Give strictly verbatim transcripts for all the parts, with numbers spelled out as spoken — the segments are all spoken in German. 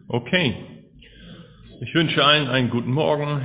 Okay, ich wünsche allen einen guten Morgen.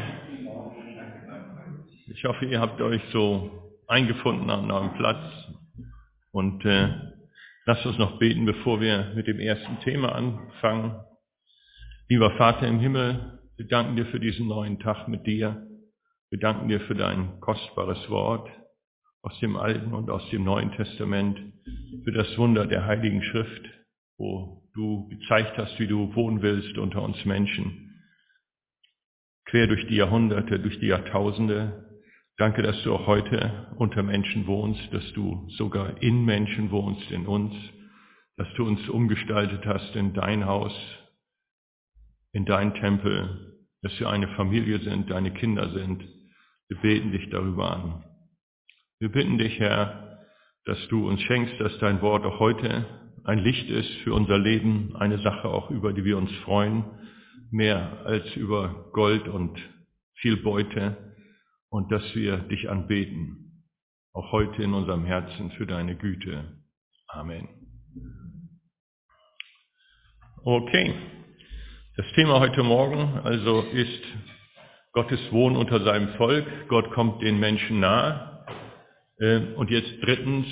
Ich hoffe, ihr habt euch so eingefunden an eurem Platz. Und äh, lasst uns noch beten, bevor wir mit dem ersten Thema anfangen. Lieber Vater im Himmel, wir danken dir für diesen neuen Tag mit dir. Wir danken dir für dein kostbares Wort aus dem Alten und aus dem Neuen Testament, für das Wunder der Heiligen Schrift, wo du gezeigt hast, wie du wohnen willst unter uns Menschen. Quer durch die Jahrhunderte, durch die Jahrtausende. Danke, dass du auch heute unter Menschen wohnst, dass du sogar in Menschen wohnst, in uns, dass du uns umgestaltet hast in dein Haus, in dein Tempel, dass wir eine Familie sind, deine Kinder sind. Wir beten dich darüber an. Wir bitten dich, Herr, dass du uns schenkst, dass dein Wort auch heute ein Licht ist für unser Leben, eine Sache auch, über die wir uns freuen, mehr als über Gold und viel Beute, und dass wir dich anbeten, auch heute in unserem Herzen für deine Güte. Amen. Okay, das Thema heute Morgen also ist Gottes Wohnen unter seinem Volk. Gott kommt den Menschen nahe. Und jetzt drittens,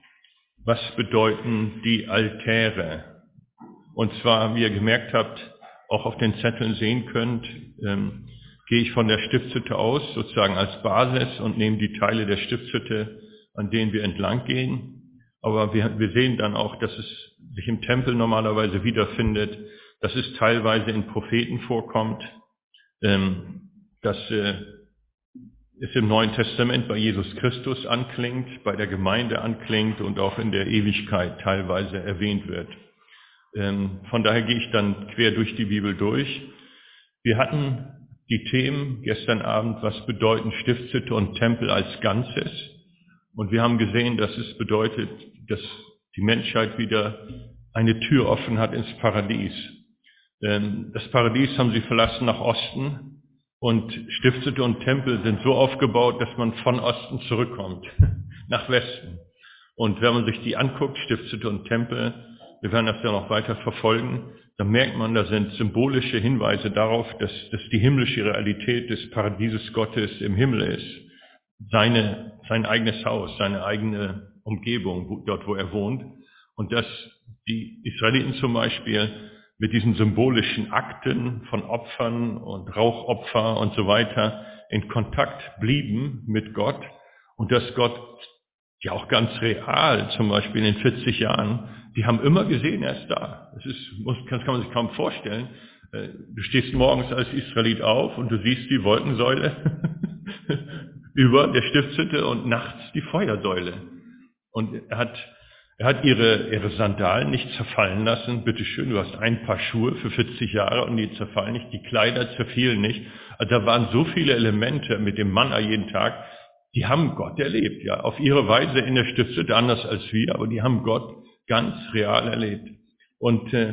was bedeuten die Altäre? Und zwar, wie ihr gemerkt habt, auch auf den Zetteln sehen könnt, ähm, gehe ich von der Stiftshütte aus, sozusagen als Basis, und nehme die Teile der Stiftshütte, an denen wir entlang gehen. Aber wir, wir sehen dann auch, dass es sich im Tempel normalerweise wiederfindet, dass es teilweise in Propheten vorkommt, ähm, dass äh, es im Neuen Testament bei Jesus Christus anklingt, bei der Gemeinde anklingt und auch in der Ewigkeit teilweise erwähnt wird. Ähm, von daher gehe ich dann quer durch die Bibel durch. Wir hatten die Themen gestern Abend, was bedeuten Stiftshütte und Tempel als Ganzes. Und wir haben gesehen, dass es bedeutet, dass die Menschheit wieder eine Tür offen hat ins Paradies. Ähm, das Paradies haben sie verlassen nach Osten. Und Stiftshütte und Tempel sind so aufgebaut, dass man von Osten zurückkommt, nach Westen. Und wenn man sich die anguckt, Stiftshütte und Tempel, wir werden das ja noch weiter verfolgen, dann merkt man, da sind symbolische Hinweise darauf, dass, dass die himmlische Realität des Paradieses Gottes im Himmel ist. Seine, sein eigenes Haus, seine eigene Umgebung, wo, dort wo er wohnt. Und dass die Israeliten zum Beispiel mit diesen symbolischen Akten von Opfern und Rauchopfer und so weiter in Kontakt blieben mit Gott, und dass Gott ja auch ganz real, zum Beispiel in den vierzig Jahren, die haben immer gesehen, er ist da. Das ist, das kann man sich kaum vorstellen. Du stehst morgens als Israelit auf und du siehst die Wolkensäule über der Stiftshütte und nachts die Feuersäule. Und er hat Er hat ihre, ihre Sandalen nicht zerfallen lassen. Bitte schön, du hast ein Paar Schuhe für vierzig Jahre und die zerfallen nicht. Die Kleider zerfielen nicht. Also da waren so viele Elemente mit dem Manna jeden Tag. Die haben Gott erlebt, ja, auf ihre Weise in der Stiftshütte, anders als wir, aber die haben Gott ganz real erlebt. Und äh,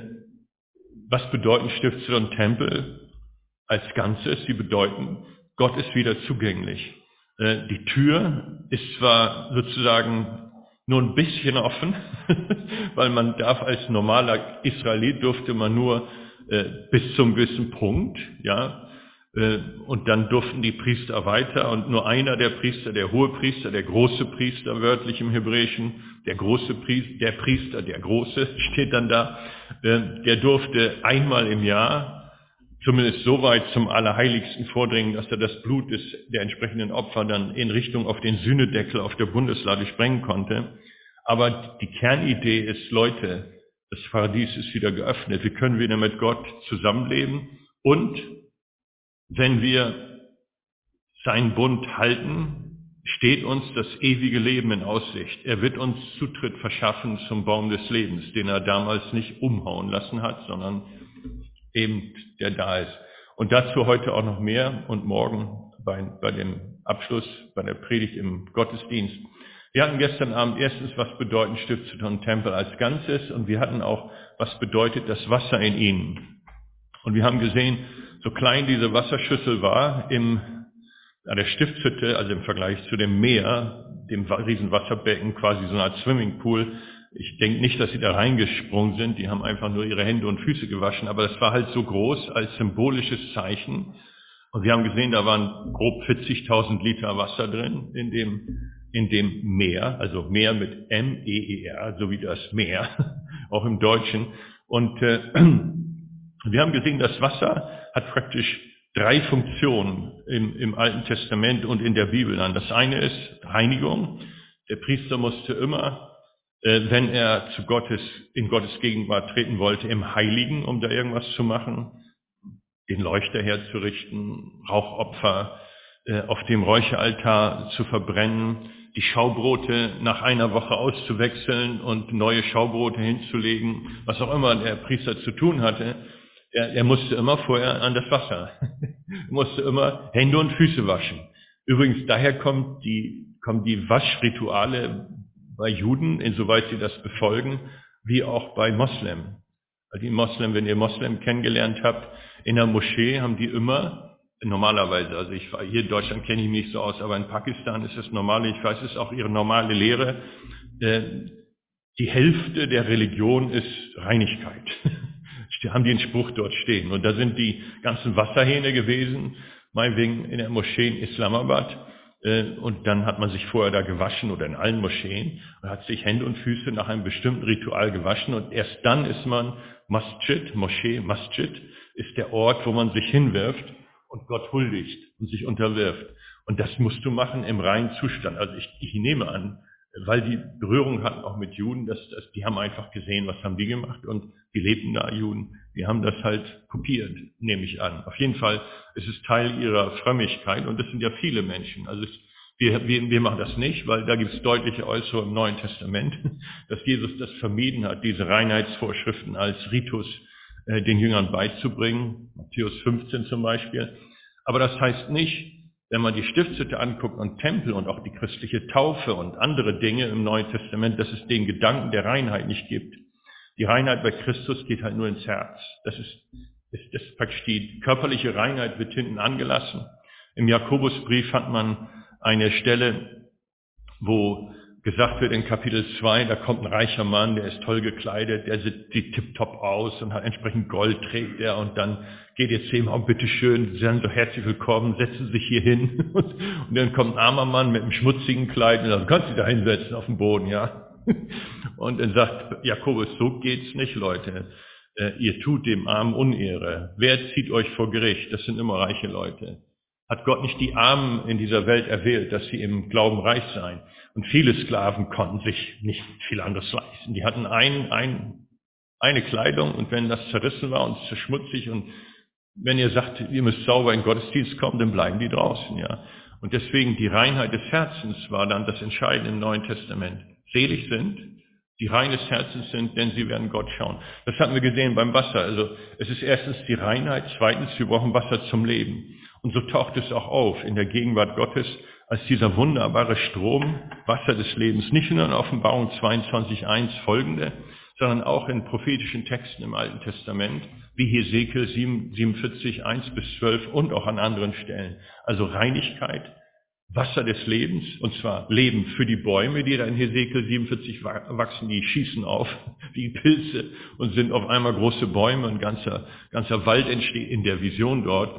was bedeuten Stiftshütte und Tempel als Ganzes? Sie bedeuten, Gott ist wieder zugänglich. Äh, die Tür ist zwar sozusagen nur ein bisschen offen, weil man darf als normaler Israelit durfte man nur äh, bis zum gewissen Punkt, ja, äh, und dann durften die Priester weiter, und nur einer der Priester, der Hohepriester, der große Priester, wörtlich im Hebräischen, der große Priester, der Priester, der große, steht dann da, äh, der durfte einmal im Jahr zumindest so weit zum Allerheiligsten vordringen, dass er das Blut des, der entsprechenden Opfer dann in Richtung auf den Sühnedeckel auf der Bundeslade sprengen konnte. Aber die Kernidee ist, Leute, das Paradies ist wieder geöffnet. Wir können wieder mit Gott zusammenleben. Und wenn wir seinen Bund halten, steht uns das ewige Leben in Aussicht. Er wird uns Zutritt verschaffen zum Baum des Lebens, den er damals nicht umhauen lassen hat, sondern eben der da ist. Und dazu heute auch noch mehr und morgen bei, bei dem Abschluss, bei der Predigt im Gottesdienst. Wir hatten gestern Abend erstens, was bedeuten Stiftshütte und Tempel als Ganzes, und wir hatten auch, was bedeutet das Wasser in ihnen. Und wir haben gesehen, so klein diese Wasserschüssel war im, an der Stiftshütte, also im Vergleich zu dem Meer, dem riesen Wasserbecken, quasi so eine Art Swimmingpool, Ich denke nicht, dass sie da reingesprungen sind, die haben einfach nur ihre Hände und Füße gewaschen, aber das war halt so groß als symbolisches Zeichen. Und wir haben gesehen, da waren grob vierzigtausend Liter Wasser drin in dem, in dem Meer, also Meer mit M E E R, so wie das Meer, auch im Deutschen. Und äh, wir haben gesehen, das Wasser hat praktisch drei Funktionen im, im Alten Testament und in der Bibel an. Das eine ist Reinigung. Der Priester musste immer, äh, wenn er zu Gottes, in Gottes Gegenwart treten wollte, im Heiligen, um da irgendwas zu machen, den Leuchter herzurichten, Rauchopfer äh, auf dem Räucheraltar zu verbrennen, die Schaubrote nach einer Woche auszuwechseln und neue Schaubrote hinzulegen, was auch immer der Priester zu tun hatte. Er, er musste immer vorher an das Wasser, er musste immer Hände und Füße waschen. Übrigens, daher kommt die, kommen die Waschrituale bei Juden, insoweit sie das befolgen, wie auch bei Moslem. Die Moslem, wenn ihr Moslem kennengelernt habt, in der Moschee haben die immer, normalerweise, also ich hier in Deutschland kenne ich mich nicht so aus, aber in Pakistan ist es normal, ich weiß, es ist auch ihre normale Lehre, äh, die Hälfte der Religion ist Reinigkeit. Haben die einen Spruch dort stehen. Und da sind die ganzen Wasserhähne gewesen, meinetwegen in der Moschee in Islamabad. Und dann hat man sich vorher da gewaschen oder in allen Moscheen und hat sich Hände und Füße nach einem bestimmten Ritual gewaschen. Und erst dann ist man Masjid, Moschee, Masjid, ist der Ort, wo man sich hinwirft und Gott huldigt und sich unterwirft. Und das musst du machen im reinen Zustand. Also ich, ich nehme an, weil die Berührung hatten auch mit Juden, dass, dass die haben einfach gesehen, was haben die gemacht und die lebten da, Juden, die haben das halt kopiert, nehme ich an. Auf jeden Fall ist es Teil ihrer Frömmigkeit und das sind ja viele Menschen. Also es, wir, wir, wir machen das nicht, weil da gibt es deutliche Äußerungen im Neuen Testament, dass Jesus das vermieden hat, diese Reinheitsvorschriften als Ritus äh, den Jüngern beizubringen, Matthäus fünfzehn zum Beispiel. Aber das heißt nicht, wenn man die Stiftshütte anguckt und Tempel und auch die christliche Taufe und andere Dinge im Neuen Testament, dass es den Gedanken der Reinheit nicht gibt. Die Reinheit bei Christus geht halt nur ins Herz. Das ist, ist, das ist praktisch die körperliche Reinheit wird hinten angelassen. Im Jakobusbrief hat man eine Stelle, wo gesagt wird in Kapitel zwei, da kommt ein reicher Mann, der ist toll gekleidet, der sieht tipptopp aus und hat entsprechend Gold trägt er und dann geht ihr zu ihm, oh, bitteschön, Sie sind so herzlich willkommen, setzen Sie sich hier hin. Und, und dann kommt ein armer Mann mit einem schmutzigen Kleid und sagt, kannst du da hinsetzen auf dem Boden, ja? Und dann sagt Jakobus, so geht's nicht, Leute. Äh, ihr tut dem Armen Unehre. Wer zieht euch vor Gericht? Das sind immer reiche Leute. Hat Gott nicht die Armen in dieser Welt erwählt, dass sie im Glauben reich seien? Und viele Sklaven konnten sich nicht viel anderes leisten. Die hatten ein, ein, eine Kleidung und wenn das zerrissen war und zu schmutzig und wenn ihr sagt, ihr müsst sauber in den Gottesdienst kommen, dann bleiben die draußen, ja. Und deswegen die Reinheit des Herzens war dann das Entscheidende im Neuen Testament. Selig sind, die rein des Herzens sind, denn sie werden Gott schauen. Das hatten wir gesehen beim Wasser. Also es ist erstens die Reinheit, zweitens, wir brauchen Wasser zum Leben. Und so taucht es auch auf in der Gegenwart Gottes als dieser wunderbare Strom, Wasser des Lebens. Nicht nur in Offenbarung zweiundzwanzig eins folgende, sondern auch in prophetischen Texten im Alten Testament, wie Hesekiel siebenundvierzig, eins bis zwölf und auch an anderen Stellen. Also Reinigkeit, Wasser des Lebens, und zwar Leben für die Bäume, die da in Hesekiel siebenundvierzig wachsen, die schießen auf wie Pilze und sind auf einmal große Bäume, ein ganzer, ganzer Wald entsteht in der Vision dort.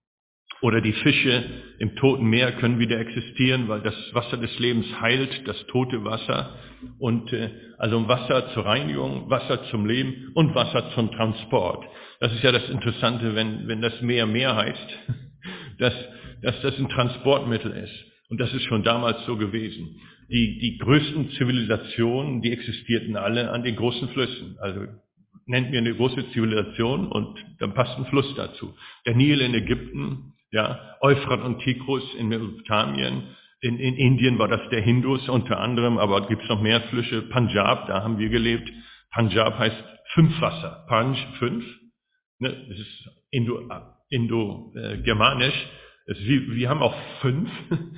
Oder die Fische im Toten Meer können wieder existieren, weil das Wasser des Lebens heilt, das tote Wasser. Und äh, also Wasser zur Reinigung, Wasser zum Leben und Wasser zum Transport. Das ist ja das Interessante, wenn, wenn das Meer Meer heißt, dass, dass das ein Transportmittel ist. Und das ist schon damals so gewesen. Die, die größten Zivilisationen, die existierten alle an den großen Flüssen. Also nennt mir eine große Zivilisation und dann passt ein Fluss dazu. Der Nil in Ägypten, ja, Euphrat und Tigris in Mesopotamien, in, in Indien war das der Hindus unter anderem, aber gibt es noch mehr Flüsse. Punjab, da haben wir gelebt. Punjab heißt fünf Wasser. Panj, fünf. Ne, das ist Indo, Indo äh, germanisch. Das ist wie, wir haben auch fünf.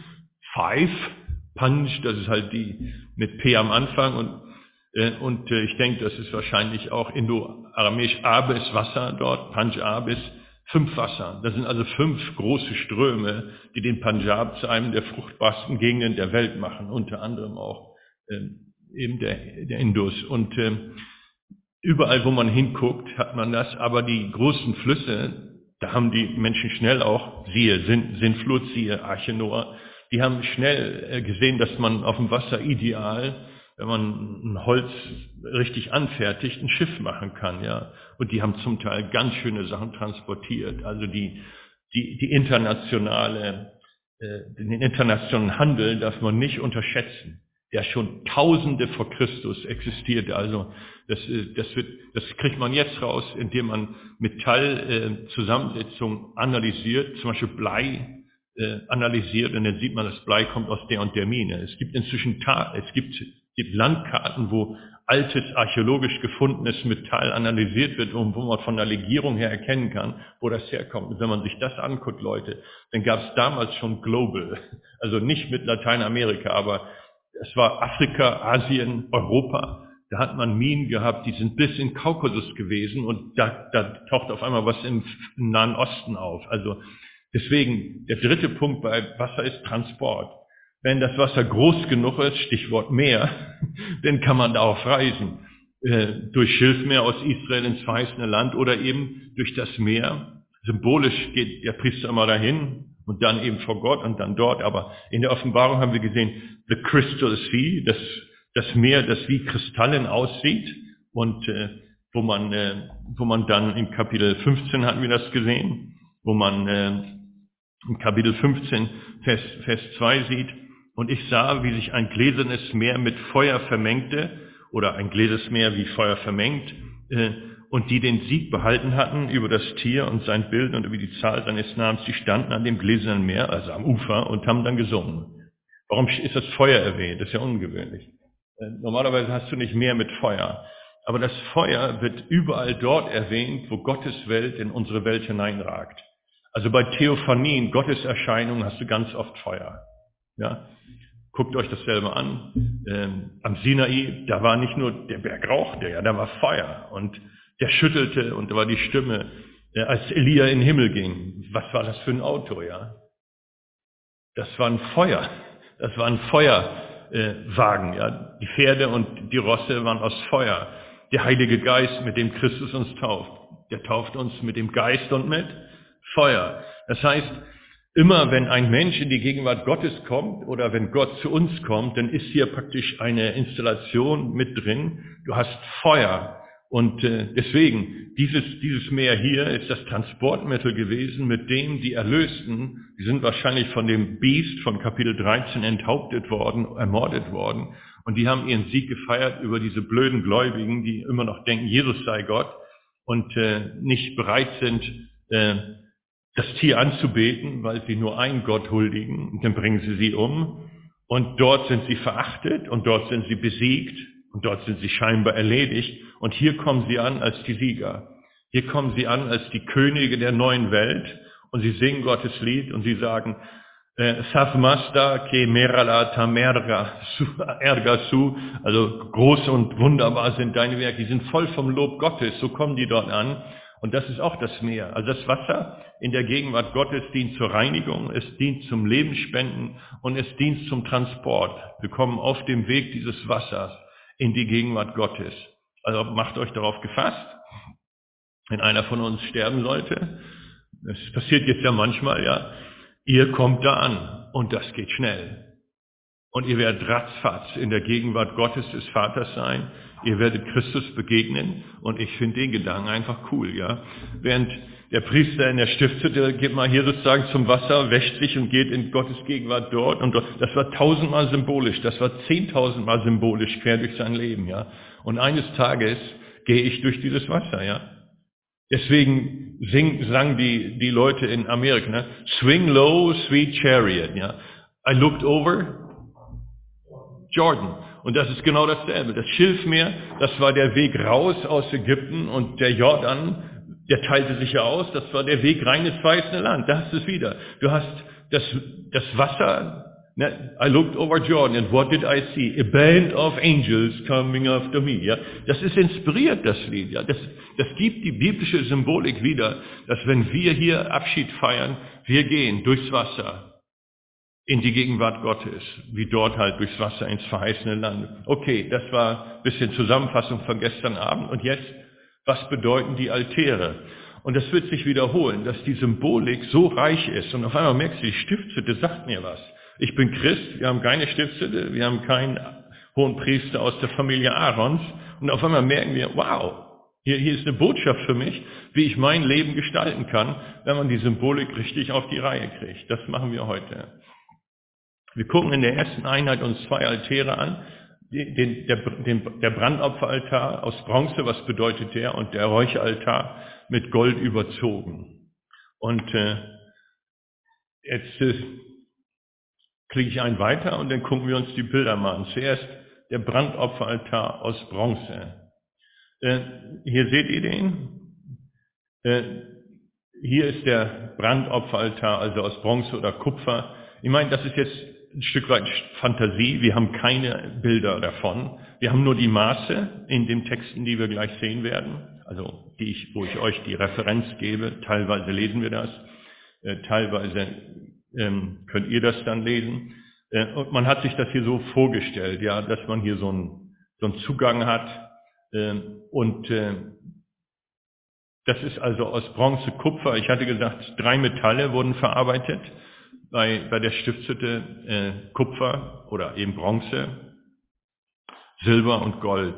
Five. Panj, das ist halt die mit P am Anfang und äh, und äh, ich denke, das ist wahrscheinlich auch Indo-Aramäisch. Abe ist Wasser dort, Punjab ist fünf Wasser. Das sind also fünf große Ströme, die den Punjab zu einem der fruchtbarsten Gegenden der Welt machen, unter anderem auch äh, eben der, der Indus. Und äh, überall, wo man hinguckt, hat man das. Aber die großen Flüsse, da haben die Menschen schnell auch, siehe Sintflut, siehe Arche Noah, die haben schnell äh, gesehen, dass man auf dem Wasser ideal, wenn man ein Holz richtig anfertigt, ein Schiff machen kann, ja. Und die haben zum Teil ganz schöne Sachen transportiert. Also die, die, die internationale, äh, den internationalen Handel darf man nicht unterschätzen, der schon Tausende vor Christus existierte. Also das, äh, das wird, das kriegt man jetzt raus, indem man Metallzusammensetzung äh, analysiert, zum Beispiel Blei äh, analysiert, und dann sieht man, das Blei kommt aus der und der Mine. Es gibt inzwischen Ta- es gibt gibt Landkarten, wo altes, archäologisch gefundenes Metall analysiert wird und wo man von der Legierung her erkennen kann, wo das herkommt. Und wenn man sich das anguckt, Leute, dann gab es damals schon Global, also nicht mit Lateinamerika, aber es war Afrika, Asien, Europa. Da hat man Minen gehabt, die sind bis in Kaukasus gewesen, und da, da taucht auf einmal was im, im Nahen Osten auf. Also deswegen, der dritte Punkt bei Wasser ist Transport. Wenn das Wasser groß genug ist, Stichwort Meer, dann kann man darauf reisen. Äh, durch Schilfmeer aus Israel ins verheißene Land oder eben durch das Meer. Symbolisch geht der Priester immer dahin und dann eben vor Gott und dann dort. Aber in der Offenbarung haben wir gesehen, the crystal sea, das, das Meer, das wie Kristallen aussieht und äh, wo man, äh, wo man dann im Kapitel fünfzehn hatten wir das gesehen, wo man äh, im Kapitel fünfzehn, Vers, Vers zwei sieht, und ich sah, wie sich ein gläsernes Meer mit Feuer vermengte, oder ein gläsernes Meer wie Feuer vermengt, äh, und die den Sieg behalten hatten über das Tier und sein Bild und über die Zahl seines Namens, die standen an dem gläsernen Meer, also am Ufer, und haben dann gesungen. Warum ist das Feuer erwähnt? Das ist ja ungewöhnlich. Äh, normalerweise hast du nicht Meer mit Feuer. Aber das Feuer wird überall dort erwähnt, wo Gottes Welt in unsere Welt hineinragt. Also bei Theophanien, Gotteserscheinungen, hast du ganz oft Feuer. Ja? Guckt euch das selber an. Ähm, am Sinai, da war nicht nur der Berg rauchte, ja, da war Feuer. Und der schüttelte, und da war die Stimme, äh, als Elia in den Himmel ging. Was war das für ein Auto, ja? Das war ein Feuer. Das war ein Feuerwagen, äh, ja. Die Pferde und die Rosse waren aus Feuer. Der Heilige Geist, mit dem Christus uns tauft, der tauft uns mit dem Geist und mit Feuer. Das heißt, immer wenn ein Mensch in die Gegenwart Gottes kommt oder wenn Gott zu uns kommt, dann ist hier praktisch eine Installation mit drin. Du hast Feuer. Und äh, deswegen, dieses, dieses Meer hier ist das Transportmittel gewesen, mit dem die Erlösten, die sind wahrscheinlich von dem Biest von Kapitel dreizehn enthauptet worden, ermordet worden. Und die haben ihren Sieg gefeiert über diese blöden Gläubigen, die immer noch denken, Jesus sei Gott und äh, nicht bereit sind, äh, das Tier anzubeten, weil sie nur einen Gott huldigen. Und dann bringen sie sie um. Und dort sind sie verachtet und dort sind sie besiegt und dort sind sie scheinbar erledigt. Und hier kommen sie an als die Sieger. Hier kommen sie an als die Könige der neuen Welt. Und sie singen Gottes Lied und sie sagen, Savmasta ke merala tamerga ergasu, also groß und wunderbar sind deine Werke. Die sind voll vom Lob Gottes. So kommen die dort an. Und das ist auch das Meer. Also das Wasser in der Gegenwart Gottes dient zur Reinigung, es dient zum Lebensspenden und es dient zum Transport. Wir kommen auf dem Weg dieses Wassers in die Gegenwart Gottes. Also macht euch darauf gefasst, wenn einer von uns sterben sollte, das passiert jetzt ja manchmal, ja, ihr kommt da an und das geht schnell. Und ihr werdet ratzfatz in der Gegenwart Gottes des Vaters sein. Ihr werdet Christus begegnen. Und ich finde den Gedanken einfach cool, ja. Während der Priester in der Stiftshütte geht mal hier sozusagen zum Wasser, wäscht sich und geht in Gottes Gegenwart dort. Und das war tausendmal symbolisch. Das war zehntausendmal symbolisch quer durch sein Leben, ja. Und eines Tages gehe ich durch dieses Wasser, ja. Deswegen sing, sang die, die Leute in Amerika, ne? Swing low, sweet chariot, ja. I looked over Jordan. Und das ist genau dasselbe. Das Schilfmeer, das war der Weg raus aus Ägypten und der Jordan, der teilte sich ja aus, das war der Weg rein ins verheißene Land. Da hast du es wieder. Du hast das, das Wasser, ne? I looked over Jordan and what did I see? A band of angels coming after me. Ja? Das ist inspiriert, das Lied. Ja? Das, das gibt die biblische Symbolik wieder, dass wenn wir hier Abschied feiern, wir gehen durchs Wasser in die Gegenwart Gottes, wie dort halt durchs Wasser ins verheißene Land. Okay, das war ein bisschen Zusammenfassung von gestern Abend. Und jetzt, was bedeuten die Altäre? Und das wird sich wiederholen, dass die Symbolik so reich ist. Und auf einmal merkst du, die Stiftshütte sagt mir was. Ich bin Christ, wir haben keine Stiftshütte, wir haben keinen hohen Priester aus der Familie Aarons. Und auf einmal merken wir, wow, hier, hier ist eine Botschaft für mich, wie ich mein Leben gestalten kann, wenn man die Symbolik richtig auf die Reihe kriegt. Das machen wir heute. Wir gucken in der ersten Einheit uns zwei Altäre an. Den, der, den, der Brandopferaltar aus Bronze, was bedeutet der? Und der Räucheraltar mit Gold überzogen. Und äh, jetzt äh, klicke ich einen weiter und dann gucken wir uns die Bilder mal an. Zuerst der Brandopferaltar aus Bronze. Äh, hier seht ihr den. Äh, hier ist der Brandopferaltar, also aus Bronze oder Kupfer. Ich meine, das ist jetzt ein Stück weit Fantasie. Wir haben keine Bilder davon. Wir haben nur die Maße in den Texten, die wir gleich sehen werden. Also die ich, wo ich euch die Referenz gebe. Teilweise lesen wir das, äh, teilweise ähm, könnt ihr das dann lesen. Äh, und man hat sich das hier so vorgestellt, ja, dass man hier so einen, so einen Zugang hat. Äh, und äh, das ist also aus Bronze, Kupfer. Ich hatte gesagt, drei Metalle wurden verarbeitet. Bei, bei der Stiftshütte äh, Kupfer oder eben Bronze, Silber und Gold.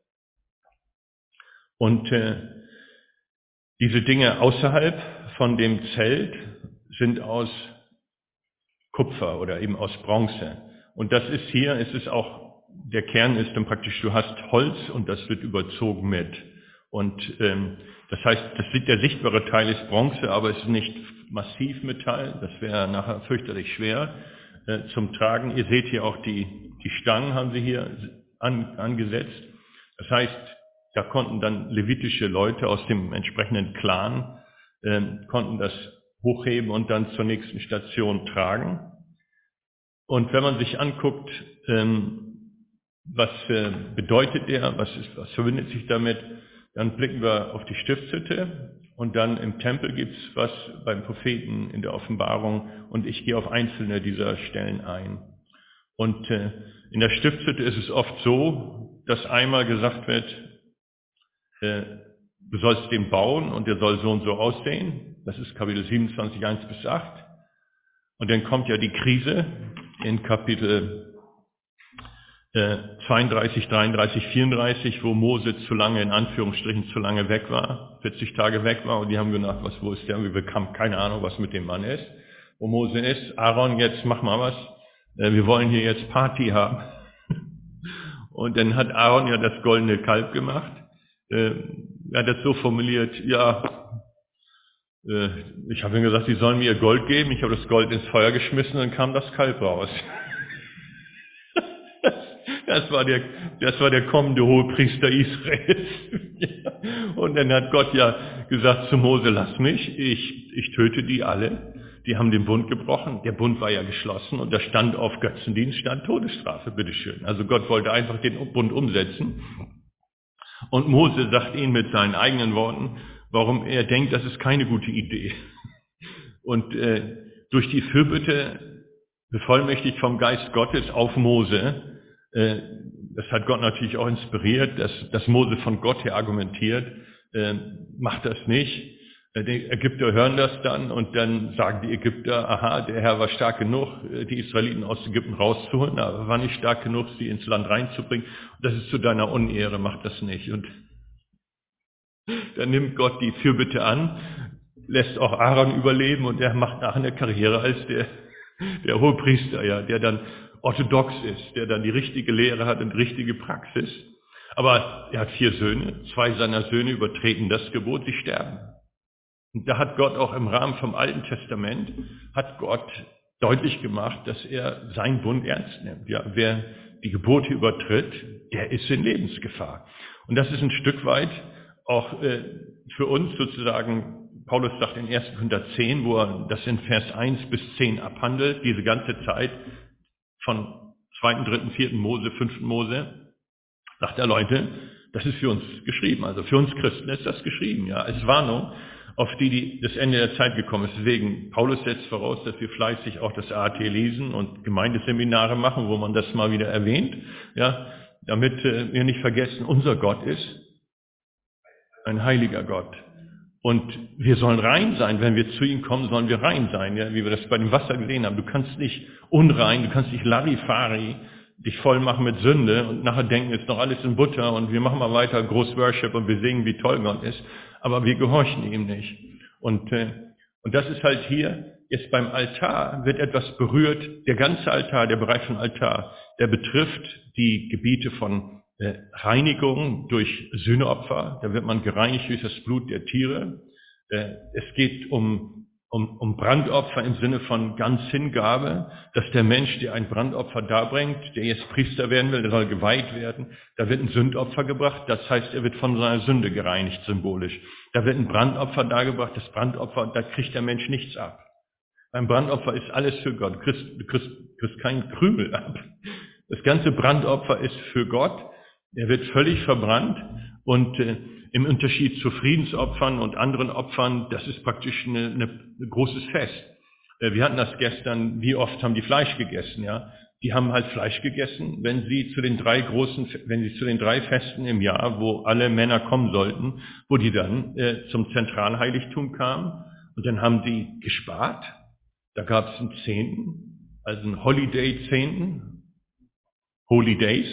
Und äh, diese Dinge außerhalb von dem Zelt sind aus Kupfer oder eben aus Bronze. Und das ist hier, es ist auch, der Kern ist dann praktisch, du hast Holz und das wird überzogen mit. Und ähm, das heißt, das, der sichtbare Teil ist Bronze, aber es ist nicht Massivmetall, das wäre nachher fürchterlich schwer äh, zum Tragen. Ihr seht hier auch die, die Stangen haben sie hier an, angesetzt. Das heißt, da konnten dann levitische Leute aus dem entsprechenden Clan, äh, konnten das hochheben und dann zur nächsten Station tragen. Und wenn man sich anguckt, ähm, was äh, bedeutet der, was, ist, was verbindet sich damit, dann blicken wir auf die Stiftshütte und dann im Tempel gibt's was beim Propheten in der Offenbarung und ich gehe auf einzelne dieser Stellen ein. Und äh, in der Stiftshütte ist es oft so, dass einmal gesagt wird, äh, du sollst den bauen und der soll so und so aussehen. Das ist Kapitel siebenundzwanzig, eins bis acht. Und dann kommt ja die Krise in Kapitel zweiunddreißig, dreiunddreißig, vierunddreißig, wo Mose zu lange, in Anführungsstrichen, zu lange weg war, vierzig Tage weg war und die haben gedacht, was, wo ist der? Und wir bekamen keine Ahnung, was mit dem Mann ist. Wo Mose ist, Aaron, jetzt mach mal was, wir wollen hier jetzt Party haben. Und dann hat Aaron ja das goldene Kalb gemacht. Er hat das so formuliert, ja, ich habe ihm gesagt, sie sollen mir ihr Gold geben, ich habe das Gold ins Feuer geschmissen und dann kam das Kalb raus. Das war der, das war der kommende Hohepriester Israels. Und dann hat Gott ja gesagt zu Mose, lass mich, ich, ich töte die alle. Die haben den Bund gebrochen. Der Bund war ja geschlossen und da stand auf Götzendienst, stand Todesstrafe, bitteschön. Also Gott wollte einfach den Bund umsetzen. Und Mose sagt ihnen mit seinen eigenen Worten, warum er denkt, das ist keine gute Idee. Und äh, durch die Fürbitte, bevollmächtigt vom Geist Gottes auf Mose, das hat Gott natürlich auch inspiriert, dass, dass Mose von Gott her argumentiert, äh, macht das nicht. Die Ägypter hören das dann und dann sagen die Ägypter, aha, der Herr war stark genug, die Israeliten aus Ägypten rauszuholen, aber war nicht stark genug, sie ins Land reinzubringen. Das ist zu deiner Unehre, macht das nicht. Und dann nimmt Gott die Fürbitte an, lässt auch Aaron überleben und er macht nachher eine Karriere als der, der Hohepriester, ja, der dann orthodox ist, der dann die richtige Lehre hat und richtige Praxis. Aber er hat vier Söhne, zwei seiner Söhne übertreten das Gebot, sie sterben. Und da hat Gott auch im Rahmen vom Alten Testament, hat Gott deutlich gemacht, dass er seinen Bund ernst nimmt. Ja, wer die Gebote übertritt, der ist in Lebensgefahr. Und das ist ein Stück weit auch äh, für uns sozusagen, Paulus sagt in ersten Korinther zehn, wo er das in Vers eins bis zehn abhandelt, diese ganze Zeit, von zweiten, dritten, vierten Mose, fünften Mose, sagt er, Leute, das ist für uns geschrieben. Also für uns Christen ist das geschrieben, ja, als Warnung. auf die, die das Ende der Zeit gekommen ist. Deswegen, Paulus setzt voraus, dass wir fleißig auch das A T lesen und Gemeindeseminare machen, wo man das mal wieder erwähnt, ja, damit äh, wir nicht vergessen, unser Gott ist ein heiliger Gott. Und wir sollen rein sein. Wenn wir zu ihm kommen, sollen wir rein sein, ja, wie wir das bei dem Wasser gesehen haben. Du kannst nicht unrein, du kannst nicht Larifari, dich voll machen mit Sünde und nachher denken, ist noch alles in Butter und wir machen mal weiter Groß Worship und wir singen, wie toll Gott ist. Aber wir gehorchen ihm nicht. Und, äh, und das ist halt hier, jetzt beim Altar wird etwas berührt. Der ganze Altar, der Bereich von Altar, der betrifft die Gebiete von äh, Reinigung durch Sühneopfer. Da wird man gereinigt durch das Blut der Tiere. Äh, es geht um Um, um Brandopfer im Sinne von ganz Hingabe, dass der Mensch, der ein Brandopfer darbringt, der jetzt Priester werden will, der soll geweiht werden, da wird ein Sündopfer gebracht, das heißt, er wird von seiner Sünde gereinigt, symbolisch. Da wird ein Brandopfer dargebracht, das Brandopfer, da kriegt der Mensch nichts ab. Beim Brandopfer ist alles für Gott, du kriegst, du kriegst, du kriegst keinen Krümel ab. Das ganze Brandopfer ist für Gott, er wird völlig verbrannt und äh, im Unterschied zu Friedensopfern und anderen Opfern, das ist praktisch eine, eine, ein großes Fest. Wir hatten das gestern, wie oft haben die Fleisch gegessen, ja? Die haben halt Fleisch gegessen, wenn sie zu den drei großen, wenn sie zu den drei Festen im Jahr, wo alle Männer kommen sollten, wo die dann äh, zum Zentralheiligtum kamen und dann haben die gespart. Da gab es einen Zehnten, also einen Holiday-Zehnten, Holy Days.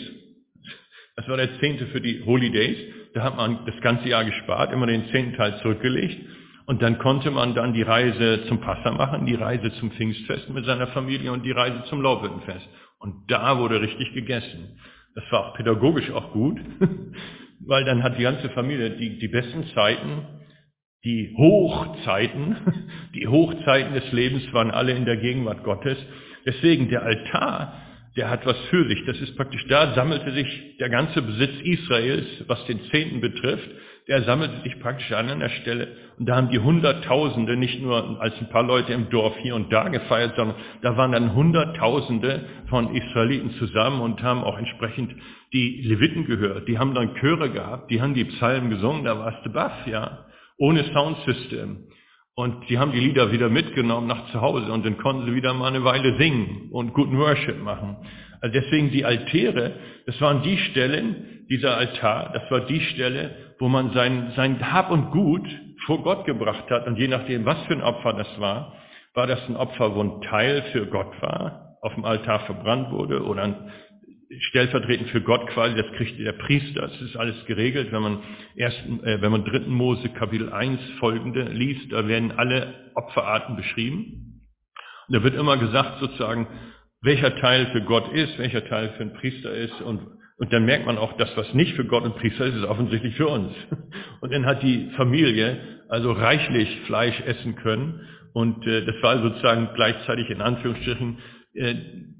Das war der Zehnte für die Holy Days. Da hat man das ganze Jahr gespart, immer den zehnten Teil zurückgelegt. Und dann konnte man dann die Reise zum Passa machen, die Reise zum Pfingstfest mit seiner Familie und die Reise zum Laubhüttenfest. Und da wurde richtig gegessen. Das war auch pädagogisch auch gut, weil dann hat die ganze Familie die, die besten Zeiten, die Hochzeiten, die Hochzeiten des Lebens waren alle in der Gegenwart Gottes. Deswegen der Altar, der hat was für sich. Das ist praktisch, da sammelte sich der ganze Besitz Israels, was den Zehnten betrifft, der sammelte sich praktisch an einer Stelle. Und da haben die Hunderttausende nicht nur als ein paar Leute im Dorf hier und da gefeiert, sondern da waren dann Hunderttausende von Israeliten zusammen und haben auch entsprechend die Leviten gehört. Die haben dann Chöre gehabt, die haben die Psalmen gesungen, da warst du baff, ja, ohne Soundsystem. Und die haben die Lieder wieder mitgenommen nach zu Hause und dann konnten sie wieder mal eine Weile singen und guten Worship machen. Also deswegen die Altäre, das waren die Stellen, dieser Altar, das war die Stelle, wo man sein, sein Hab und Gut vor Gott gebracht hat. Und je nachdem, was für ein Opfer das war, war das ein Opfer, wo ein Teil für Gott war, auf dem Altar verbrannt wurde oder ein stellvertretend für Gott quasi, das kriegt der Priester. Das ist alles geregelt, wenn man ersten, äh, wenn man dritten Mose Kapitel eins folgende liest, da werden alle Opferarten beschrieben. Und da wird immer gesagt sozusagen, welcher Teil für Gott ist, welcher Teil für einen Priester ist und und dann merkt man auch, das, was nicht für Gott und Priester ist, ist offensichtlich für uns. Und dann hat die Familie also reichlich Fleisch essen können und äh, das war sozusagen gleichzeitig in Anführungsstrichen, äh,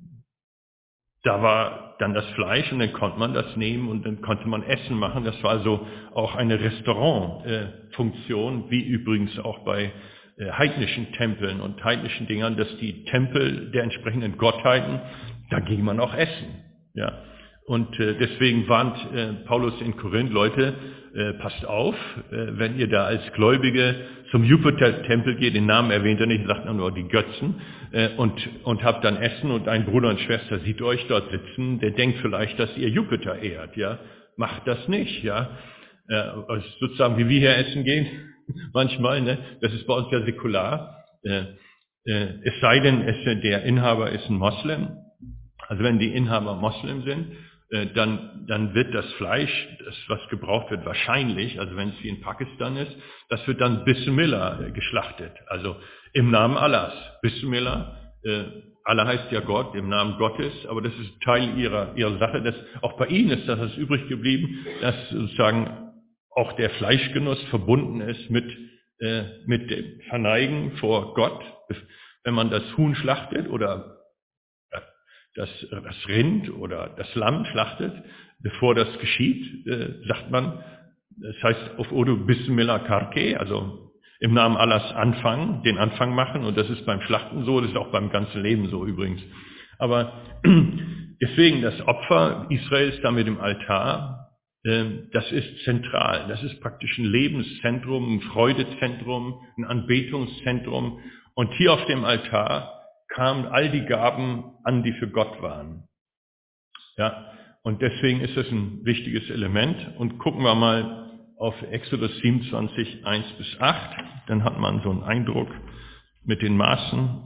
da war dann das Fleisch und dann konnte man das nehmen und dann konnte man Essen machen. Das war also auch eine Restaurantfunktion, wie übrigens auch bei äh, heidnischen Tempeln und heidnischen Dingern, dass die Tempel der entsprechenden Gottheiten, da ging man auch essen. Ja. Und äh, deswegen warnt äh, Paulus in Korinth, Leute, äh, passt auf, äh, wenn ihr da als Gläubige zum Jupiter-Tempel geht, den Namen erwähnt er nicht, sagt nur die Götzen, äh, und, und habt dann Essen und ein Bruder und Schwester sieht euch dort sitzen, der denkt vielleicht, dass ihr Jupiter ehrt, ja. Macht das nicht, ja. Äh, also sozusagen, wie wir hier essen gehen, manchmal, ne, das ist bei uns ja säkular, äh, äh, es sei denn, es, der Inhaber ist ein Moslem, also wenn die Inhaber Moslem sind, Dann, dann wird das Fleisch, das was gebraucht wird, wahrscheinlich, also wenn es wie in Pakistan ist, das wird dann Bismillah geschlachtet, also im Namen Allahs. Bismillah, äh, Allah heißt ja Gott, im Namen Gottes, aber das ist Teil ihrer, ihrer Sache. Das, auch bei ihnen ist das, das übrig geblieben, dass sozusagen auch der Fleischgenuss verbunden ist mit, äh, mit dem Verneigen vor Gott. Wenn man das Huhn schlachtet oder Das, das Rind oder das Lamm schlachtet, bevor das geschieht, äh, sagt man, das heißt auf Urdu Bismillah Karke, also im Namen Allahs anfangen, den Anfang machen, und das ist beim Schlachten so, das ist auch beim ganzen Leben so übrigens. Aber deswegen das Opfer Israels da mit dem Altar, Das ist zentral. Das ist praktisch ein Lebenszentrum, ein Freudezentrum, ein Anbetungszentrum. Und hier auf dem Altar kamen all die Gaben an, die für Gott waren. Ja, und deswegen ist das ein wichtiges Element. Und gucken wir mal auf Exodus siebenundzwanzig, eins bis acht. Dann hat man so einen Eindruck mit den Maßen.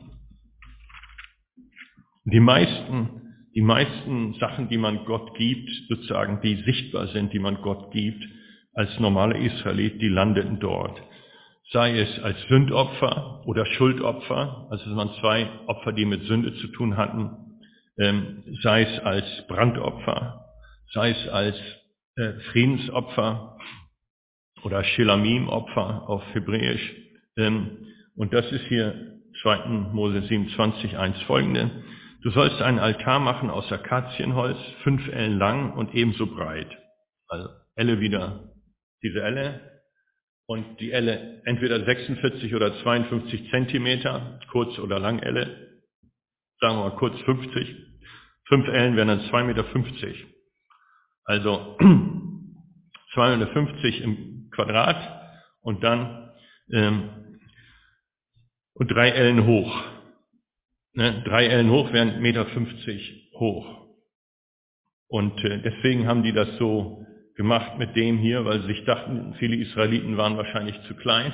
Die meisten, die meisten Sachen, die man Gott gibt, sozusagen, die sichtbar sind, die man Gott gibt, als normaler Israelit, die landeten dort. Sei es als Sündopfer oder Schuldopfer, also es waren zwei Opfer, die mit Sünde zu tun hatten, ähm, sei es als Brandopfer, sei es als äh, Friedensopfer oder Shelamim-Opfer auf Hebräisch. Ähm, und das ist hier zweiten Mose siebenundzwanzig, eins folgende. Du sollst einen Altar machen aus Akazienholz, fünf Ellen lang und ebenso breit. Also Elle wieder diese Elle und die Elle entweder sechsundvierzig oder zweiundfünfzig Zentimeter, Kurz- oder Langelle, sagen wir mal kurz fünfzig. Fünf Ellen wären dann zwei Meter fünfzig. Also zwei Meter fünfzig im Quadrat und dann ähm, und drei Ellen hoch. Ne, drei Ellen hoch wären eins Meter fünfzig hoch. Und äh, deswegen haben die das so gemacht mit dem hier, weil sie sich dachten, viele Israeliten waren wahrscheinlich zu klein.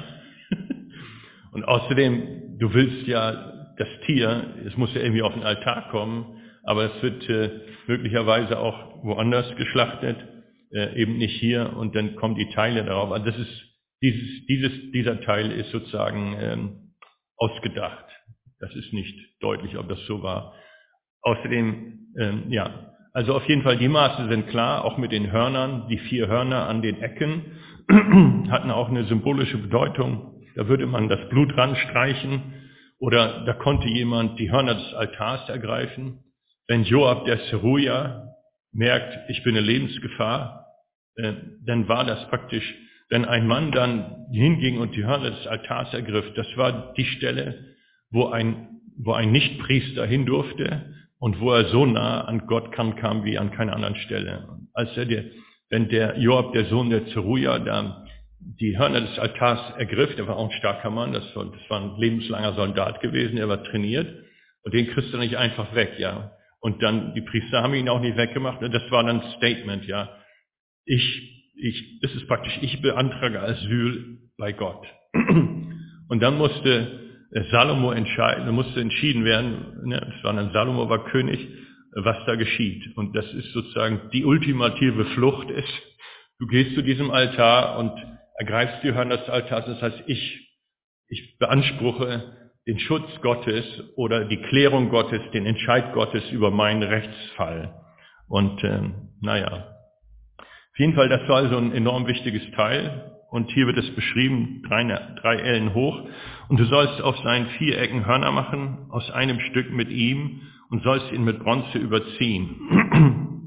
Und außerdem, du willst ja das Tier, es muss ja irgendwie auf den Altar kommen, aber es wird äh, möglicherweise auch woanders geschlachtet, äh, eben nicht hier, und dann kommen die Teile darauf. Also das ist, dieses, dieses, dieser Teil ist sozusagen ähm, ausgedacht. Das ist nicht deutlich, ob das so war. Außerdem, ähm, ja, also auf jeden Fall, die Maße sind klar, auch mit den Hörnern. Die vier Hörner an den Ecken hatten auch eine symbolische Bedeutung. Da würde man das Blut ranstreichen oder da konnte jemand die Hörner des Altars ergreifen. Wenn Joab, der Seruja, merkt, ich bin in Lebensgefahr, äh, dann war das praktisch, wenn ein Mann dann hinging und die Hörner des Altars ergriff, das war die Stelle, wo ein, wo ein Nichtpriester hin durfte und wo er so nah an Gott kam, kam wie an keiner anderen Stelle. Als er der, wenn der Joab, der Sohn der Zeruja, da die Hörner des Altars ergriff, der war auch ein starker Mann, das war, das war ein lebenslanger Soldat gewesen, er war trainiert, und den kriegst du nicht einfach weg, ja. Und dann, die Priester haben ihn auch nicht weggemacht, und das war dann ein Statement, ja. Ich, ich, das ist praktisch, ich beantrage Asyl bei Gott. Und dann musste Salomo entscheiden, dann musste entschieden werden, ne, das war dann Salomo war König, was da geschieht. Und das ist sozusagen die ultimative Flucht ist, du gehst zu diesem Altar und ergreifst die Hörner des Altars, das heißt, ich, ich beanspruche den Schutz Gottes oder die Klärung Gottes, den Entscheid Gottes über meinen Rechtsfall. Und ähm, naja, auf jeden Fall, das war also ein enorm wichtiges Teil. Und hier wird es beschrieben, drei, drei Ellen hoch. Und du sollst auf seinen vier Ecken Hörner machen, aus einem Stück mit ihm, und sollst ihn mit Bronze überziehen.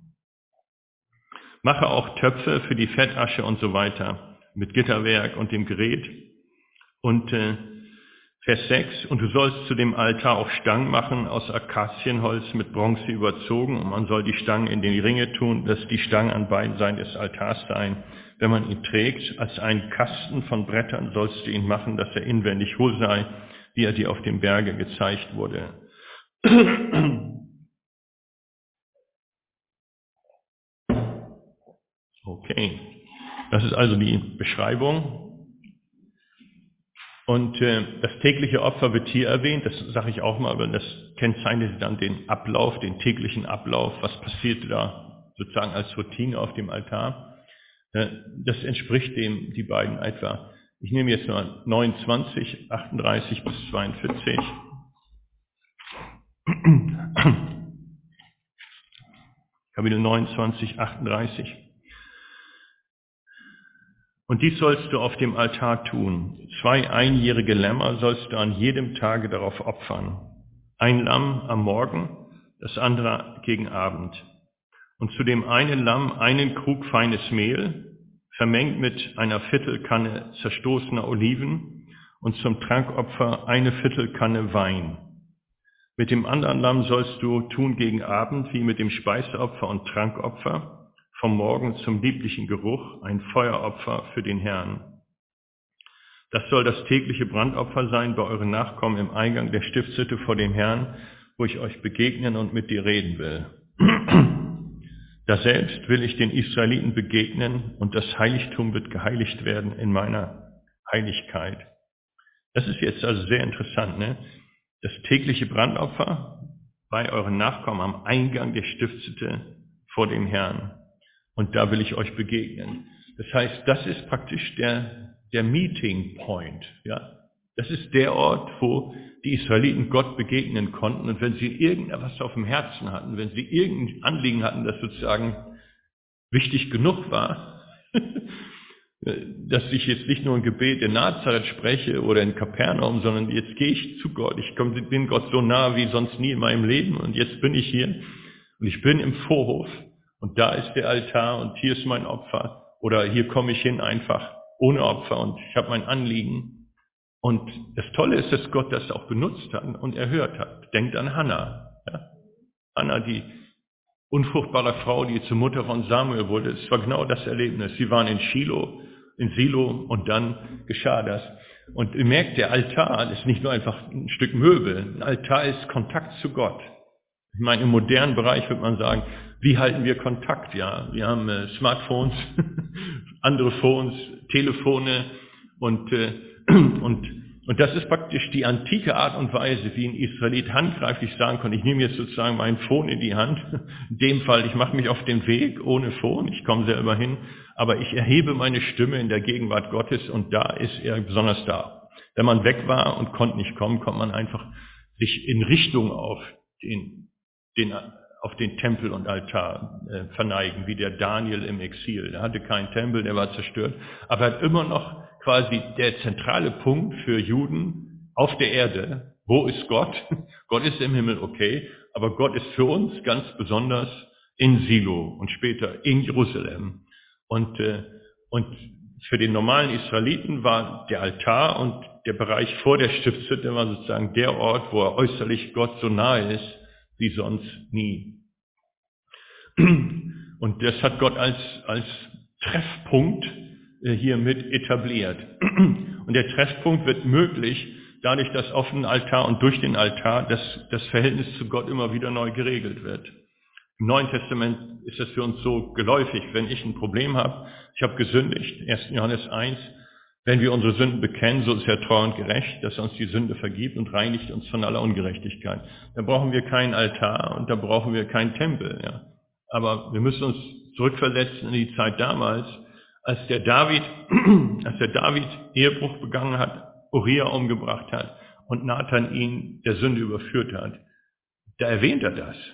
Mache auch Töpfe für die Fettasche und so weiter, mit Gitterwerk und dem Gerät. Und äh, Vers sechs, und du sollst zu dem Altar auch Stangen machen aus Akazienholz mit Bronze überzogen, und man soll die Stangen in die Ringe tun, dass die Stangen an beiden Seiten des Altars seien. Wenn man ihn trägt, als einen Kasten von Brettern sollst du ihn machen, dass er inwendig hohl sei, wie er dir auf dem Berge gezeigt wurde. Okay, das ist also die Beschreibung. Und äh, das tägliche Opfer wird hier erwähnt, das sage ich auch mal, weil das kennzeichnet dann den Ablauf, den täglichen Ablauf, was passiert da sozusagen als Routine auf dem Altar. Äh, das entspricht dem, die beiden etwa. Ich nehme jetzt mal neunundzwanzig, achtunddreißig bis zweiundvierzig. Kapitel neunundzwanzig, achtunddreißig. Und dies sollst du auf dem Altar tun. Zwei einjährige Lämmer sollst du an jedem Tage darauf opfern. Ein Lamm am Morgen, das andere gegen Abend. Und zu dem einen Lamm einen Krug feines Mehl, vermengt mit einer Viertelkanne zerstoßener Oliven, und zum Trankopfer eine Viertelkanne Wein. Mit dem anderen Lamm sollst du tun gegen Abend, wie mit dem Speiseopfer und Trankopfer, vom Morgen zum lieblichen Geruch, ein Feueropfer für den Herrn. Das soll das tägliche Brandopfer sein bei euren Nachkommen im Eingang der Stiftshütte vor dem Herrn, wo ich euch begegnen und mit dir reden will. Daselbst will ich den Israeliten begegnen und das Heiligtum wird geheiligt werden in meiner Heiligkeit. Das ist jetzt also sehr interessant, ne? Das tägliche Brandopfer bei euren Nachkommen am Eingang der Stiftshütte vor dem Herrn. Und da will ich euch begegnen. Das heißt, das ist praktisch der, der Meeting Point, ja. Das ist der Ort, wo die Israeliten Gott begegnen konnten. Und wenn sie irgendetwas auf dem Herzen hatten, wenn sie irgendein Anliegen hatten, das sozusagen wichtig genug war, dass ich jetzt nicht nur ein Gebet in Nazareth spreche oder in Kapernaum, sondern jetzt gehe ich zu Gott. Ich bin Gott so nah wie sonst nie in meinem Leben und jetzt bin ich hier und ich bin im Vorhof und da ist der Altar und hier ist mein Opfer oder hier komme ich hin einfach ohne Opfer und ich habe mein Anliegen. Und das Tolle ist, dass Gott das auch benutzt hat und erhört hat. Denkt an Hannah. Ja? Hannah, die unfruchtbare Frau, die zur Mutter von Samuel wurde. Es war genau das Erlebnis. Sie waren in Shiloh, in Silo und dann geschah das. Und ihr merkt, der Altar ist nicht nur einfach ein Stück Möbel. Ein Altar ist Kontakt zu Gott. Ich meine, im modernen Bereich würde man sagen, wie halten wir Kontakt? Ja, wir haben äh, Smartphones, andere Phones, Telefone und äh, Und, und das ist praktisch die antike Art und Weise, wie ein Israelit handgreiflich sagen kann, ich nehme jetzt sozusagen meinen Phone in die Hand. In dem Fall, ich mache mich auf den Weg ohne Phone, ich komme selber hin, aber ich erhebe meine Stimme in der Gegenwart Gottes und da ist er besonders da. Wenn man weg war und konnte nicht kommen, konnte man einfach sich in Richtung auf den, den, auf den Tempel und Altar äh, verneigen, wie der Daniel im Exil. Der hatte keinen Tempel, der war zerstört, aber er hat immer noch quasi der zentrale Punkt für Juden auf der Erde. Wo ist Gott? Gott ist im Himmel, okay, aber Gott ist für uns ganz besonders in Silo und später in Jerusalem. Und, äh, und für den normalen Israeliten war der Altar und der Bereich vor der Stiftshütte war sozusagen der Ort, wo er äußerlich Gott so nahe ist wie sonst nie. Und das hat Gott als, als Treffpunkt hier mit etabliert. Und der Treffpunkt wird möglich, dadurch, dass auf dem Altar und durch den Altar das, das Verhältnis zu Gott immer wieder neu geregelt wird. Im Neuen Testament ist das für uns so geläufig, wenn ich ein Problem habe, ich habe gesündigt, erster Johannes eins, wenn wir unsere Sünden bekennen, so ist er treu und gerecht, dass er uns die Sünde vergibt und reinigt uns von aller Ungerechtigkeit. Da brauchen wir keinen Altar und da brauchen wir keinen Tempel. Ja. Aber wir müssen uns zurückversetzen in die Zeit damals, als der David, als der David Ehebruch begangen hat, Uriah umgebracht hat und Nathan ihn der Sünde überführt hat. Da erwähnt er das,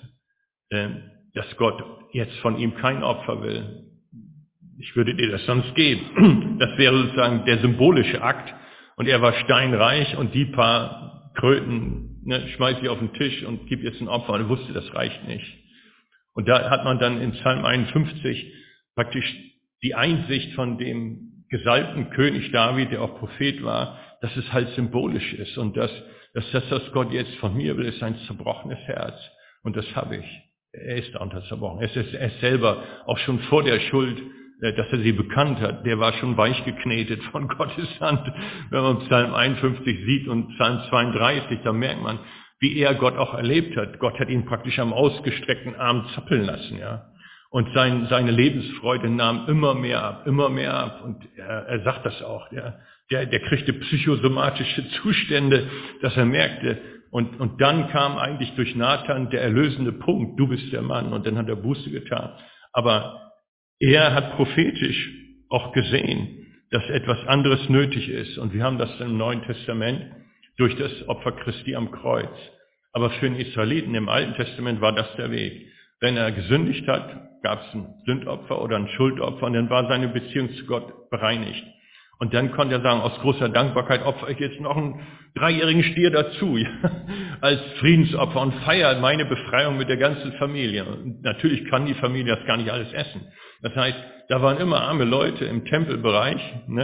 dass Gott jetzt von ihm kein Opfer will. Ich würde dir das sonst geben. Das wäre sozusagen der symbolische Akt. Und er war steinreich und die paar Kröten, ne, schmeißt sie auf den Tisch und gibt jetzt ein Opfer. Und er wusste, das reicht nicht. Und da hat man dann in Psalm einundfünfzig praktisch die Einsicht von dem gesalbten König David, der auch Prophet war, dass es halt symbolisch ist und dass, dass das, was Gott jetzt von mir will, ist ein zerbrochenes Herz. Und das habe ich. Er ist darunter zerbrochen. Er ist, er ist selber auch schon vor der Schuld, dass er sie bekannt hat, der war schon weichgeknetet von Gottes Hand. Wenn man Psalm einundfünfzig sieht und Psalm zweiunddreißig, da merkt man, wie er Gott auch erlebt hat. Gott hat ihn praktisch am ausgestreckten Arm zappeln lassen, ja. Und sein, seine Lebensfreude nahm immer mehr ab, immer mehr ab. Und er, er sagt das auch. Der, der, der kriegte psychosomatische Zustände, dass er merkte. Und, und dann kam eigentlich durch Nathan der erlösende Punkt. Du bist der Mann. Und dann hat er Buße getan. Aber er hat prophetisch auch gesehen, dass etwas anderes nötig ist. Und wir haben das im Neuen Testament durch das Opfer Christi am Kreuz. Aber für den Israeliten im Alten Testament war das der Weg. Wenn er gesündigt hat, gab es ein Sündopfer oder ein Schuldopfer und dann war seine Beziehung zu Gott bereinigt. Und dann konnte er sagen, aus großer Dankbarkeit opfere ich jetzt noch einen dreijährigen Stier dazu, ja, als Friedensopfer und feiere meine Befreiung mit der ganzen Familie. Und natürlich kann die Familie das gar nicht alles essen. Das heißt, da waren immer arme Leute im Tempelbereich, ne,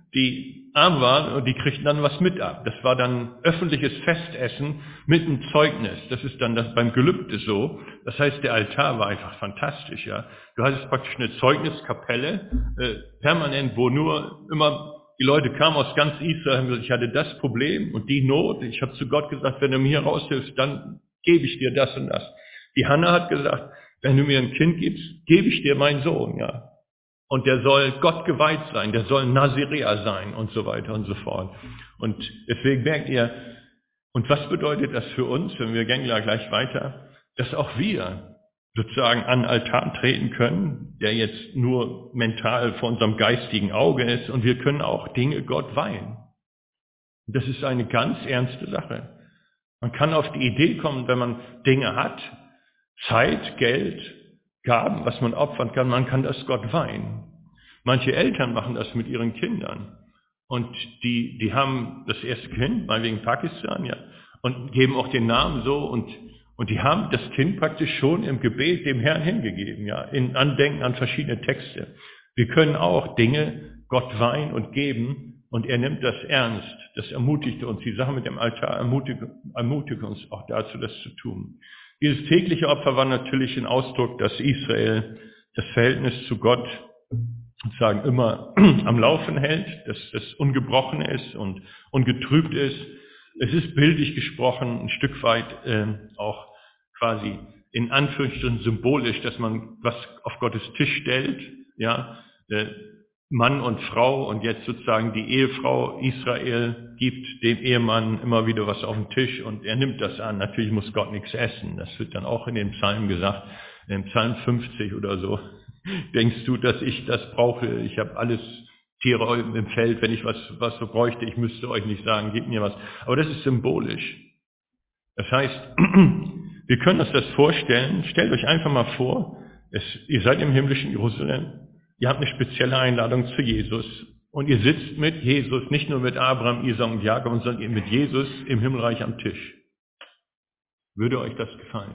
die arm waren und die kriegten dann was mit ab. Das war dann öffentliches Festessen mit einem Zeugnis. Das ist dann das beim Gelübde so. Das heißt, der Altar war einfach fantastisch. Ja, du hattest praktisch eine Zeugniskapelle äh, permanent, wo nur immer die Leute kamen aus ganz Israel und haben gesagt, ich hatte das Problem und die Not. Ich habe zu Gott gesagt, wenn du mir raushilfst, dann gebe ich dir das und das. Die Hannah hat gesagt, wenn du mir ein Kind gibst, gebe ich dir meinen Sohn. Ja. Und der soll Gott geweiht sein, der soll Naziräer sein und so weiter und so fort. Und deswegen merkt ihr, und was bedeutet das für uns, wenn wir gehen gleich weiter, dass auch wir sozusagen an den Altar treten können, der jetzt nur mental vor unserem geistigen Auge ist, und wir können auch Dinge Gott weihen. Das ist eine ganz ernste Sache. Man kann auf die Idee kommen, wenn man Dinge hat, Zeit, Geld, Gaben, was man opfern kann, man kann das Gott weihen. Manche Eltern machen das mit ihren Kindern. Und die, die haben das erste Kind, mal wegen Pakistan, ja, und geben auch den Namen so, und, und die haben das Kind praktisch schon im Gebet dem Herrn hingegeben, ja, in Andenken an verschiedene Texte. Wir können auch Dinge Gott weihen und geben, und er nimmt das ernst. Das ermutigt uns. Die Sache mit dem Altar ermutigt, ermutigt uns auch dazu, das zu tun. Dieses tägliche Opfer war natürlich ein Ausdruck, dass Israel das Verhältnis zu Gott sozusagen immer am Laufen hält, dass das ungebrochen ist und ungetrübt ist. Es ist bildlich gesprochen ein Stück weit äh, auch quasi in Anführungsstrichen symbolisch, dass man was auf Gottes Tisch stellt, ja, äh, Mann und Frau, und jetzt sozusagen die Ehefrau Israel gibt dem Ehemann immer wieder was auf den Tisch und er nimmt das an. Natürlich muss Gott nichts essen. Das wird dann auch in den Psalmen gesagt, in Psalm fünfzig oder so. Denkst du, dass ich das brauche? Ich habe alles Tiere im Feld, wenn ich was, was so bräuchte, ich müsste euch nicht sagen, gebt mir was. Aber das ist symbolisch. Das heißt, wir können uns das vorstellen. Stellt euch einfach mal vor, es, ihr seid im himmlischen Jerusalem. Ihr habt eine spezielle Einladung zu Jesus und ihr sitzt mit Jesus, nicht nur mit Abraham, Isaak und Jakob, sondern ihr mit Jesus im Himmelreich am Tisch. Würde euch das gefallen?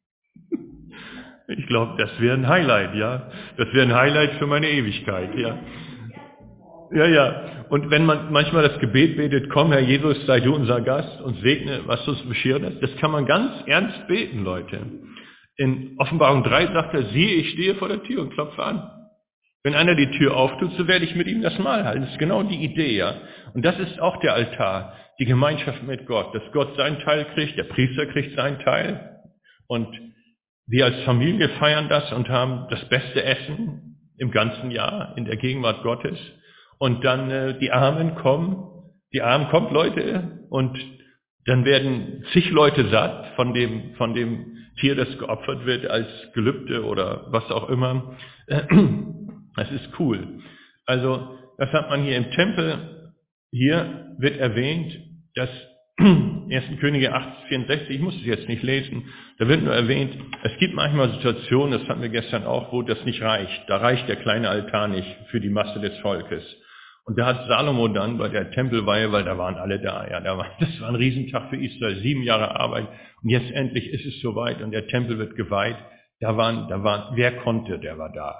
Ich glaube, das wäre ein Highlight, ja. Das wäre ein Highlight für meine Ewigkeit, ja. Ja, ja. Und wenn man manchmal das Gebet betet, komm, Herr Jesus, sei du unser Gast und segne, was uns beschert ist, das kann man ganz ernst beten, Leute. In Offenbarung drei sagt er, siehe, ich stehe vor der Tür und klopfe an. Wenn einer die Tür auftut, so werde ich mit ihm das Mahl halten. Das ist genau die Idee, ja. Und das ist auch der Altar, die Gemeinschaft mit Gott, dass Gott seinen Teil kriegt, der Priester kriegt seinen Teil. Und wir als Familie feiern das und haben das beste Essen im ganzen Jahr in der Gegenwart Gottes. Und dann äh, die Armen kommen, die Armen kommt, Leute, und dann werden zig Leute satt von dem, von dem Tier, das geopfert wird als Gelübde oder was auch immer. Das ist cool. Also, das hat man hier im Tempel. Hier wird erwähnt, dass ersten Könige acht vierundsechzig, ich muss es jetzt nicht lesen, da wird nur erwähnt, es gibt manchmal Situationen, das hatten wir gestern auch, wo das nicht reicht. Da reicht der kleine Altar nicht für die Masse des Volkes. Und da hat Salomo dann bei der Tempelweihe, weil da waren alle da, ja, da war, das war ein Riesentag für Israel, sieben Jahre Arbeit, und jetzt endlich ist es soweit und der Tempel wird geweiht. Da waren, da waren, wer konnte, der war da.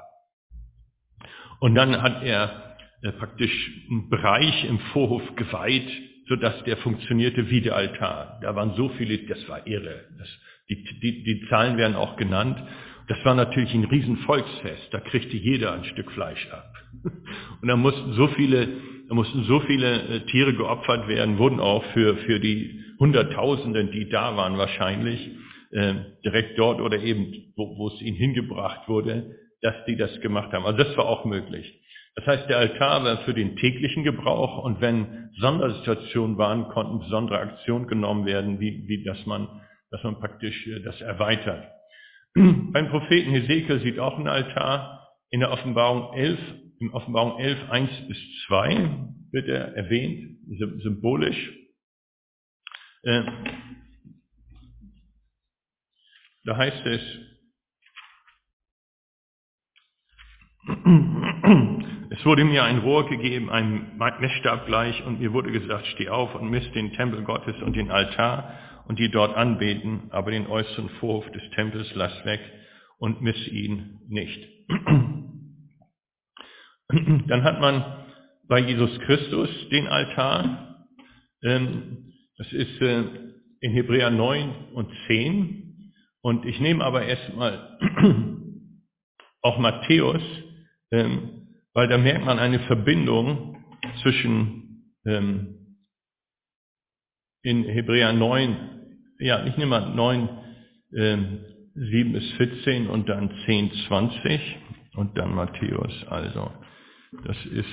Und dann hat er äh, praktisch einen Bereich im Vorhof geweiht, sodass der funktionierte wie der Altar. Da waren so viele, das war irre. Das, die, die, die Zahlen werden auch genannt. Das war natürlich ein riesen Volksfest. Da kriegte jeder ein Stück Fleisch ab. Und da mussten so viele, da mussten so viele äh, Tiere geopfert werden, wurden auch für, für die Hunderttausenden, die da waren wahrscheinlich, äh, direkt dort oder eben, wo, wo es ihnen hingebracht wurde, dass die das gemacht haben. Also das war auch möglich. Das heißt, der Altar war für den täglichen Gebrauch, und wenn Sondersituationen waren, konnten besondere Aktionen genommen werden, wie, wie dass man, dass man praktisch das erweitert. Beim Propheten Hesekiel sieht auch ein Altar in der Offenbarung elf, in Offenbarung elf, eins bis zwei wird er erwähnt, symbolisch. Äh, da heißt es, es wurde mir ein Rohr gegeben, ein Messstab gleich, und mir wurde gesagt, steh auf und misst den Tempel Gottes und den Altar und die dort anbeten, aber den äußeren Vorhof des Tempels lass weg und miss ihn nicht. Dann hat man bei Jesus Christus den Altar. Ähm, das ist äh, in Hebräer neun und zehn. Und ich nehme aber erstmal auch Matthäus, ähm, weil da merkt man eine Verbindung zwischen ähm, in Hebräer neun, ja, ich nehme mal neun, ähm, sieben bis vierzehn und dann zehn, zwanzig und dann Matthäus. Also, das ist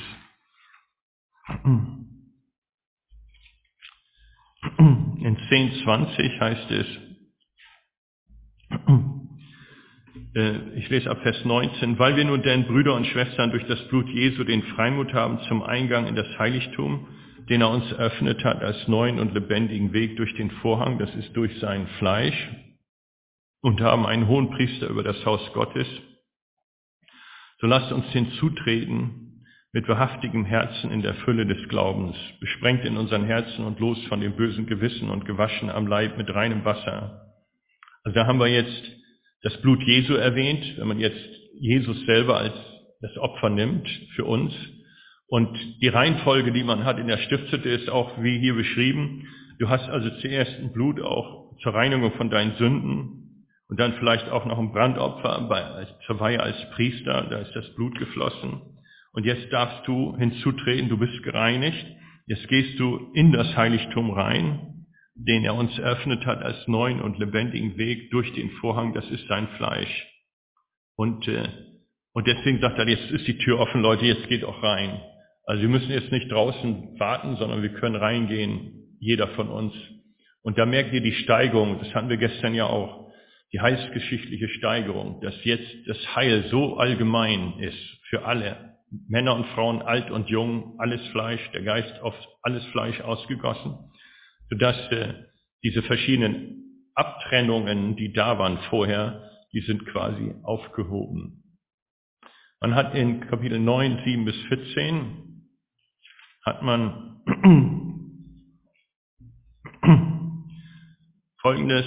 in zehn, zwanzig heißt es, äh, ich lese ab Vers neunzehn, weil wir nun denn, Brüder und Schwestern, durch das Blut Jesu den Freimut haben zum Eingang in das Heiligtum, den er uns eröffnet hat als neuen und lebendigen Weg durch den Vorhang, das ist durch sein Fleisch, und haben einen hohen Priester über das Haus Gottes, so lasst uns hinzutreten mit wahrhaftigem Herzen in der Fülle des Glaubens, besprengt in unseren Herzen und los von dem bösen Gewissen und gewaschen am Leib mit reinem Wasser. Also da haben wir jetzt das Blut Jesu erwähnt, wenn man jetzt Jesus selber als das Opfer nimmt für uns. Und die Reihenfolge, die man hat in der Stiftshütte, ist auch wie hier beschrieben. Du hast also zuerst ein Blut auch zur Reinigung von deinen Sünden und dann vielleicht auch noch ein Brandopfer bei, als, zur Weihe als Priester, da ist das Blut geflossen. Und jetzt darfst du hinzutreten, du bist gereinigt. Jetzt gehst du in das Heiligtum rein, den er uns eröffnet hat als neuen und lebendigen Weg durch den Vorhang, das ist sein Fleisch. Und, äh, und deswegen sagt er, jetzt ist die Tür offen, Leute, jetzt geht auch rein. Also wir müssen jetzt nicht draußen warten, sondern wir können reingehen, jeder von uns. Und da merkt ihr die Steigerung, das hatten wir gestern ja auch, die heilsgeschichtliche Steigerung, dass jetzt das Heil so allgemein ist für alle, Männer und Frauen, alt und jung, alles Fleisch, der Geist auf alles Fleisch ausgegossen, sodass äh, diese verschiedenen Abtrennungen, die da waren vorher, die sind quasi aufgehoben. Man hat in Kapitel neun, sieben bis vierzehn, hat man Folgendes: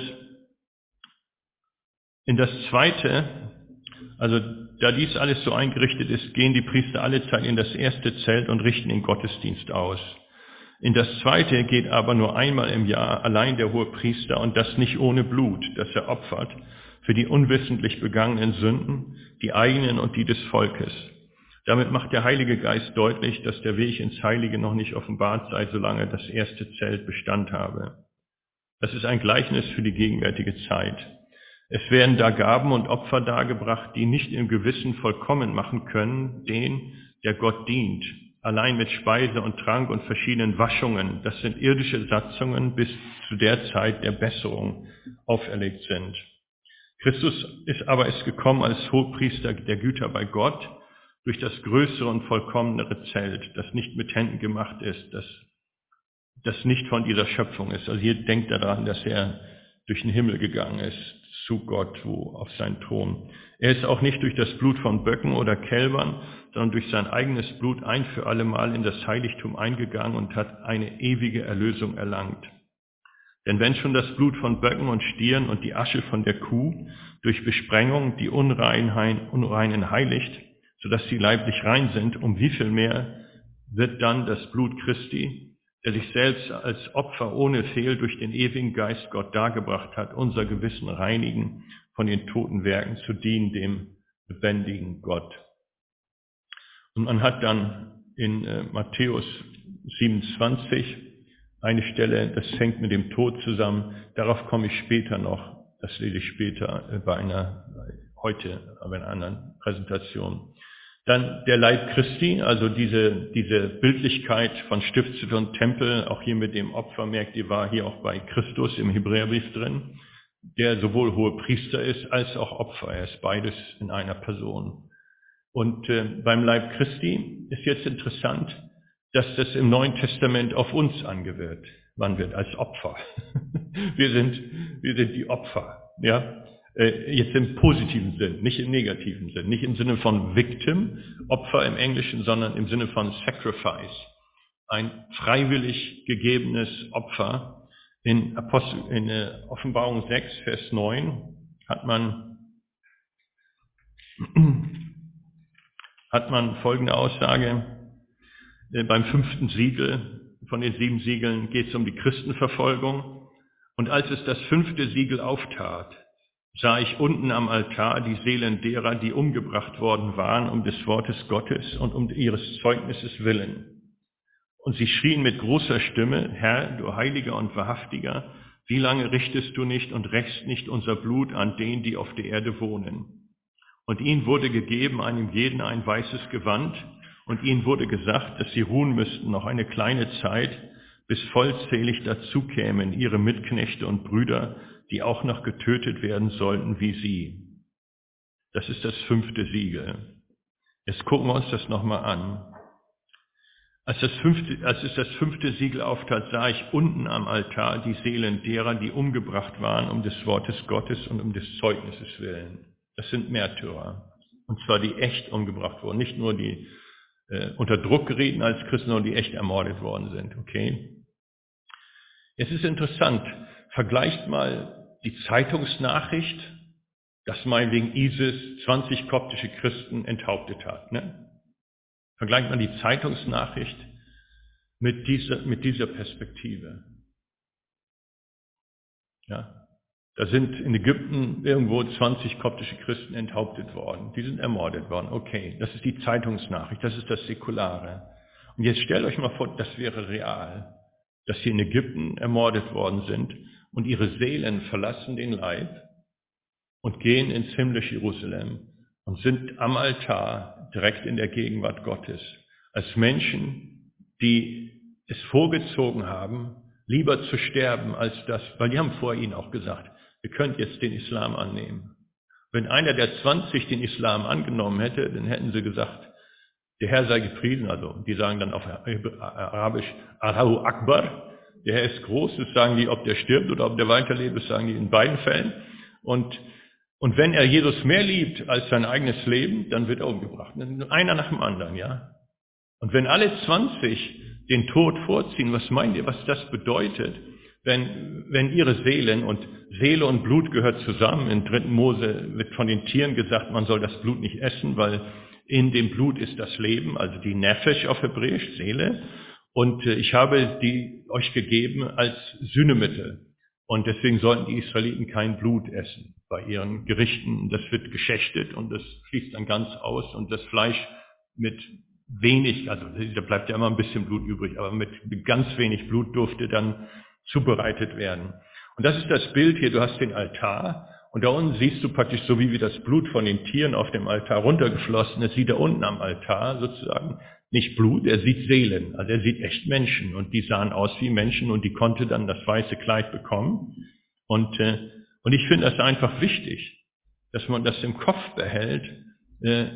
In das Zweite, also da dies alles so eingerichtet ist, gehen die Priester alle Zeit in das erste Zelt und richten den Gottesdienst aus. In das Zweite geht aber nur einmal im Jahr allein der hohe Priester, und das nicht ohne Blut, das er opfert, für die unwissentlich begangenen Sünden, die eigenen und die des Volkes. Damit macht der Heilige Geist deutlich, dass der Weg ins Heilige noch nicht offenbart sei, solange das erste Zelt Bestand habe. Das ist ein Gleichnis für die gegenwärtige Zeit. Es werden da Gaben und Opfer dargebracht, die nicht im Gewissen vollkommen machen können, den, der Gott dient. Allein mit Speise und Trank und verschiedenen Waschungen, das sind irdische Satzungen, bis zu der Zeit der Besserung auferlegt sind. Christus ist aber ist gekommen als Hohepriester der Güter bei Gott durch das größere und vollkommenere Zelt, das nicht mit Händen gemacht ist, das, das nicht von dieser Schöpfung ist. Also hier denkt er daran, dass er durch den Himmel gegangen ist, zu Gott, wo auf seinen Thron. Er ist auch nicht durch das Blut von Böcken oder Kälbern, sondern durch sein eigenes Blut ein für alle Mal in das Heiligtum eingegangen und hat eine ewige Erlösung erlangt. Denn wenn schon das Blut von Böcken und Stieren und die Asche von der Kuh durch Besprengung die Unreinen, Unreinen heiligt, sodass sie leiblich rein sind, um wie viel mehr wird dann das Blut Christi, der sich selbst als Opfer ohne Fehl durch den ewigen Geist Gott dargebracht hat, unser Gewissen reinigen, von den toten Werken zu dienen, dem lebendigen Gott. Und man hat dann in äh, Matthäus siebenundzwanzig eine Stelle, das hängt mit dem Tod zusammen, darauf komme ich später noch, das lese ich später äh, bei einer, heute, aber in einer anderen Präsentation. Dann der Leib Christi, also diese, diese Bildlichkeit von Stiftshütte und Tempel, auch hier mit dem Opfer, merkt ihr, war hier auch bei Christus im Hebräerbrief drin, der sowohl hohe Priester ist als auch Opfer. Er ist beides in einer Person. Und äh, beim Leib Christi ist jetzt interessant, dass das im Neuen Testament auf uns angewendet wird, als Opfer. Wir sind, wir sind die Opfer, ja. Jetzt im positiven Sinn, nicht im negativen Sinn, nicht im Sinne von Victim, Opfer im Englischen, sondern im Sinne von Sacrifice. Ein freiwillig gegebenes Opfer. In, Apostel, in Offenbarung sechs, Vers neun hat man, hat man folgende Aussage: Äh, beim fünften Siegel von den sieben Siegeln geht es um die Christenverfolgung. Und als es das fünfte Siegel auftat, sah ich unten am Altar die Seelen derer, die umgebracht worden waren, um des Wortes Gottes und um ihres Zeugnisses willen. Und sie schrien mit großer Stimme, Herr, du Heiliger und Wahrhaftiger, wie lange richtest du nicht und rächst nicht unser Blut an denen, die auf der Erde wohnen? Und ihnen wurde gegeben, einem jeden ein weißes Gewand, und ihnen wurde gesagt, dass sie ruhen müssten noch eine kleine Zeit, bis vollzählig dazu kämen ihre Mitknechte und Brüder, die auch noch getötet werden sollten wie sie. Das ist das fünfte Siegel. Jetzt gucken wir uns das nochmal an. Als, das fünfte, als es das fünfte Siegel auftat, sah ich unten am Altar die Seelen derer, die umgebracht waren, um des Wortes Gottes und um des Zeugnisses willen. Das sind Märtyrer. Und zwar die echt umgebracht wurden. Nicht nur die äh, unter Druck gerieten als Christen, sondern die echt ermordet worden sind. Okay? Es ist interessant. Vergleicht mal die Zeitungsnachricht, dass meinetwegen ISIS zwanzig koptische Christen enthauptet hat. Ne? Vergleicht man die Zeitungsnachricht mit dieser, mit dieser Perspektive. Ja, da sind in Ägypten irgendwo zwanzig koptische Christen enthauptet worden. Die sind ermordet worden. Okay, das ist die Zeitungsnachricht, das ist das Säkulare. Und jetzt stellt euch mal vor, das wäre real, dass sie in Ägypten ermordet worden sind und ihre Seelen verlassen den Leib und gehen ins himmlische Jerusalem und sind am Altar direkt in der Gegenwart Gottes, als Menschen, die es vorgezogen haben, lieber zu sterben als das, weil die haben vor ihnen auch gesagt, ihr könnt jetzt den Islam annehmen. Wenn einer der zwanzig den Islam angenommen hätte, dann hätten sie gesagt, der Herr sei gepriesen, also die sagen dann auf Arabisch, Allahu Akbar, der Herr ist groß, das sagen die, ob der stirbt oder ob der weiterlebt, das sagen die in beiden Fällen. Und Und wenn er Jesus mehr liebt als sein eigenes Leben, dann wird er umgebracht. Einer nach dem anderen, ja. Und wenn alle zwanzig den Tod vorziehen, was meint ihr, was das bedeutet, wenn, wenn ihre Seelen, und Seele und Blut gehört zusammen, in dritten Mose wird von den Tieren gesagt, man soll das Blut nicht essen, weil in dem Blut ist das Leben, also die Nefesh auf Hebräisch, Seele. Und ich habe die euch gegeben als Sühnemittel. Und deswegen sollten die Israeliten kein Blut essen bei ihren Gerichten. Das wird geschächtet und das fließt dann ganz aus. Und das Fleisch mit wenig, also da bleibt ja immer ein bisschen Blut übrig, aber mit ganz wenig Blut durfte dann zubereitet werden. Und das ist das Bild hier, du hast den Altar und da unten siehst du praktisch so, wie das Blut von den Tieren auf dem Altar runtergeflossen ist, sieht er unten am Altar sozusagen nicht Blut, er sieht Seelen, also er sieht echt Menschen und die sahen aus wie Menschen und die konnte dann das weiße Kleid bekommen. Und, äh, und ich finde das einfach wichtig, dass man das im Kopf behält. Äh,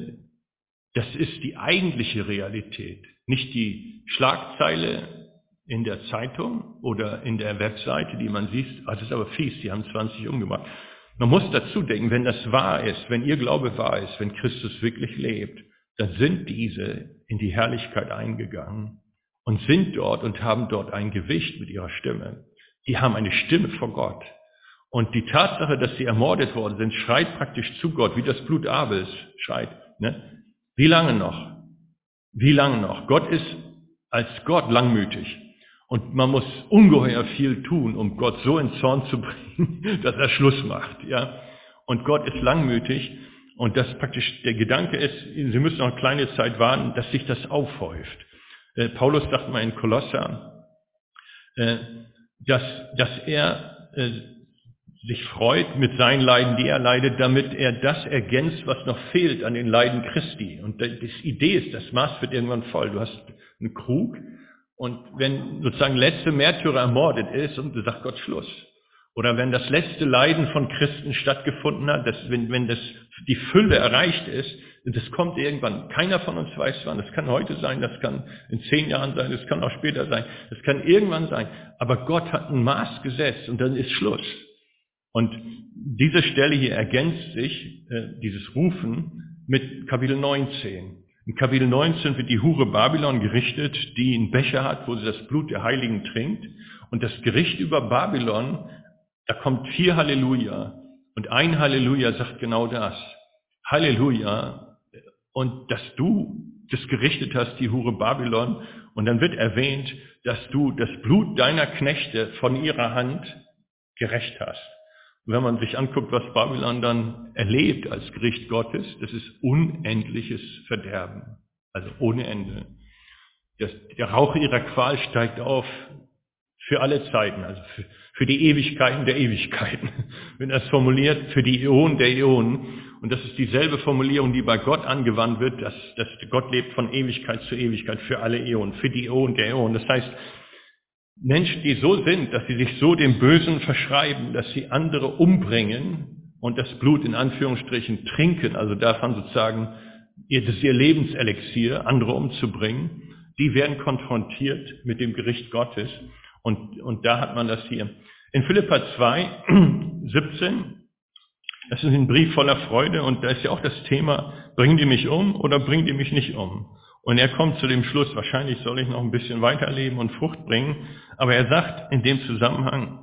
das ist die eigentliche Realität, nicht die Schlagzeile in der Zeitung oder in der Webseite, die man sieht. Also das ist aber fies, die haben zwanzig umgebracht. Man muss dazu denken, wenn das wahr ist, wenn ihr Glaube wahr ist, wenn Christus wirklich lebt, dann sind diese in die Herrlichkeit eingegangen und sind dort und haben dort ein Gewicht mit ihrer Stimme. Die haben eine Stimme vor Gott. Und die Tatsache, dass sie ermordet worden sind, schreit praktisch zu Gott, wie das Blut Abels schreit. Ne? Wie lange noch? Wie lange noch? Gott ist als Gott langmütig. Und man muss ungeheuer viel tun, um Gott so in Zorn zu bringen, dass er Schluss macht. Ja? Und Gott ist langmütig. Und das praktisch der Gedanke ist, Sie müssen noch eine kleine Zeit warten, dass sich das aufhäuft. Äh, Paulus sagt mal in Kolosser, äh, dass, dass er äh, sich freut mit seinen Leiden, die er leidet, damit er das ergänzt, was noch fehlt an den Leiden Christi. Und die Idee ist, das Maß wird irgendwann voll. Du hast einen Krug und wenn sozusagen letzte Märtyrer ermordet ist und du sagst Gott Schluss. Oder wenn das letzte Leiden von Christen stattgefunden hat, dass, wenn, wenn das, die Fülle erreicht ist, das kommt irgendwann. Keiner von uns weiß wann. Das kann heute sein, das kann in zehn Jahren sein, das kann auch später sein. Das kann irgendwann sein. Aber Gott hat ein Maß gesetzt und dann ist Schluss. Und diese Stelle hier ergänzt sich, äh, dieses Rufen, mit Kapitel neunzehn. In Kapitel neunzehn wird die Hure Babylon gerichtet, die einen Becher hat, wo sie das Blut der Heiligen trinkt. Und das Gericht über Babylon, da kommt vier Halleluja. Und ein Halleluja sagt genau das. Halleluja. Und dass du das gerichtet hast, die Hure Babylon. Und dann wird erwähnt, dass du das Blut deiner Knechte von ihrer Hand gerächt hast. Und wenn man sich anguckt, was Babylon dann erlebt als Gericht Gottes, das ist unendliches Verderben. Also ohne Ende. Das, der Rauch ihrer Qual steigt auf für alle Zeiten, also für, für die Ewigkeiten der Ewigkeiten. Wenn er es formuliert, für die Äonen der Äonen. Und das ist dieselbe Formulierung, die bei Gott angewandt wird, dass, dass Gott lebt von Ewigkeit zu Ewigkeit für alle Äonen, für die Äonen der Äonen. Das heißt, Menschen, die so sind, dass sie sich so dem Bösen verschreiben, dass sie andere umbringen und das Blut in Anführungsstrichen trinken, also davon sozusagen, das ist ihr Lebenselixier, andere umzubringen, die werden konfrontiert mit dem Gericht Gottes. Und, und da hat man das hier. In Philipper zwei, siebzehn, das ist ein Brief voller Freude und da ist ja auch das Thema, bringen die mich um oder bringen die mich nicht um? Und er kommt zu dem Schluss, wahrscheinlich soll ich noch ein bisschen weiterleben und Frucht bringen, aber er sagt in dem Zusammenhang,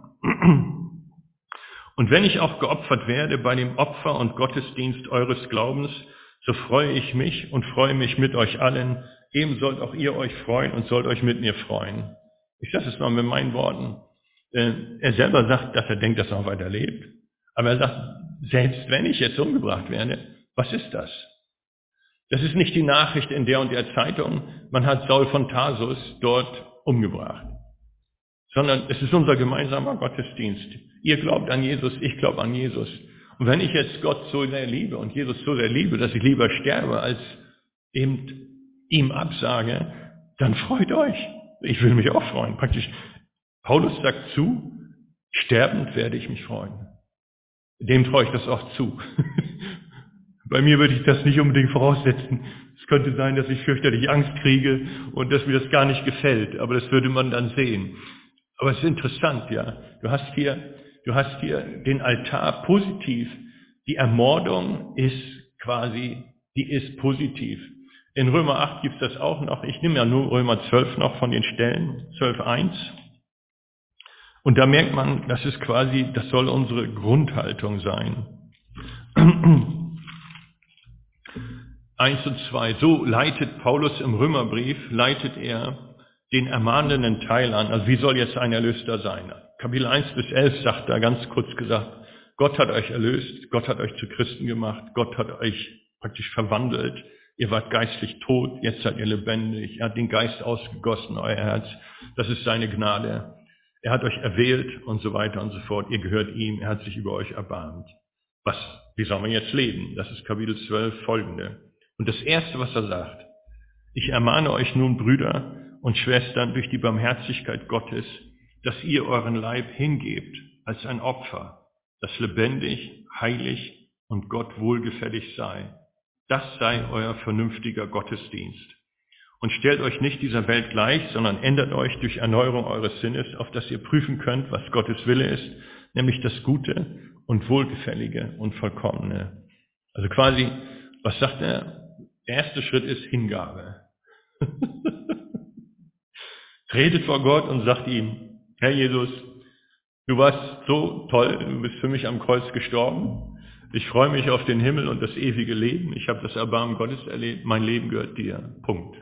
und wenn ich auch geopfert werde bei dem Opfer und Gottesdienst eures Glaubens, so freue ich mich und freue mich mit euch allen, eben sollt auch ihr euch freuen und sollt euch mit mir freuen. Ich sage es mal mit meinen Worten. Er selber sagt, dass er denkt, dass er noch weiter lebt. Aber er sagt, selbst wenn ich jetzt umgebracht werde, was ist das? Das ist nicht die Nachricht in der und der Zeitung, man hat Saul von Tarsus dort umgebracht. Sondern es ist unser gemeinsamer Gottesdienst. Ihr glaubt an Jesus, ich glaube an Jesus. Und wenn ich jetzt Gott so sehr liebe und Jesus so sehr liebe, dass ich lieber sterbe, als eben ihm absage, dann freut euch. Ich will mich auch freuen. Praktisch, Paulus sagt zu, sterbend werde ich mich freuen. Dem traue ich das auch zu. Bei mir würde ich das nicht unbedingt voraussetzen. Es könnte sein, dass ich fürchterlich Angst kriege und dass mir das gar nicht gefällt. Aber das würde man dann sehen. Aber es ist interessant, ja. Du hast hier, du hast hier den Altar positiv. Die Ermordung ist quasi, die ist positiv. In Römer acht gibt es das auch noch. Ich nehme ja nur Römer zwölf noch von den Stellen, zwölf eins. Und da merkt man, das ist quasi, das soll unsere Grundhaltung sein. eins und zwei. So leitet Paulus im Römerbrief, leitet er den ermahnenden Teil an. Also wie soll jetzt ein Erlöster sein? Kapitel eins bis elf sagt da ganz kurz gesagt, Gott hat euch erlöst, Gott hat euch zu Christen gemacht, Gott hat euch praktisch verwandelt. Ihr wart geistlich tot, jetzt seid ihr lebendig. Er hat den Geist ausgegossen, euer Herz. Das ist seine Gnade. Er hat euch erwählt und so weiter und so fort. Ihr gehört ihm, er hat sich über euch erbarmt. Was, wie soll man jetzt leben? Das ist Kapitel zwölf folgende. Und das Erste, was er sagt, ich ermahne euch nun, Brüder und Schwestern, durch die Barmherzigkeit Gottes, dass ihr euren Leib hingebt als ein Opfer, das lebendig, heilig und Gott wohlgefällig sei. Das sei euer vernünftiger Gottesdienst. Und stellt euch nicht dieser Welt gleich, sondern ändert euch durch Erneuerung eures Sinnes, auf dass ihr prüfen könnt, was Gottes Wille ist, nämlich das Gute und Wohlgefällige und Vollkommene. Also quasi, was sagt er? Der erste Schritt ist Hingabe. Tretet vor Gott und sagt ihm, Herr Jesus, du warst so toll, du bist für mich am Kreuz gestorben. Ich freue mich auf den Himmel und das ewige Leben. Ich habe das Erbarmen Gottes erlebt. Mein Leben gehört dir. Punkt.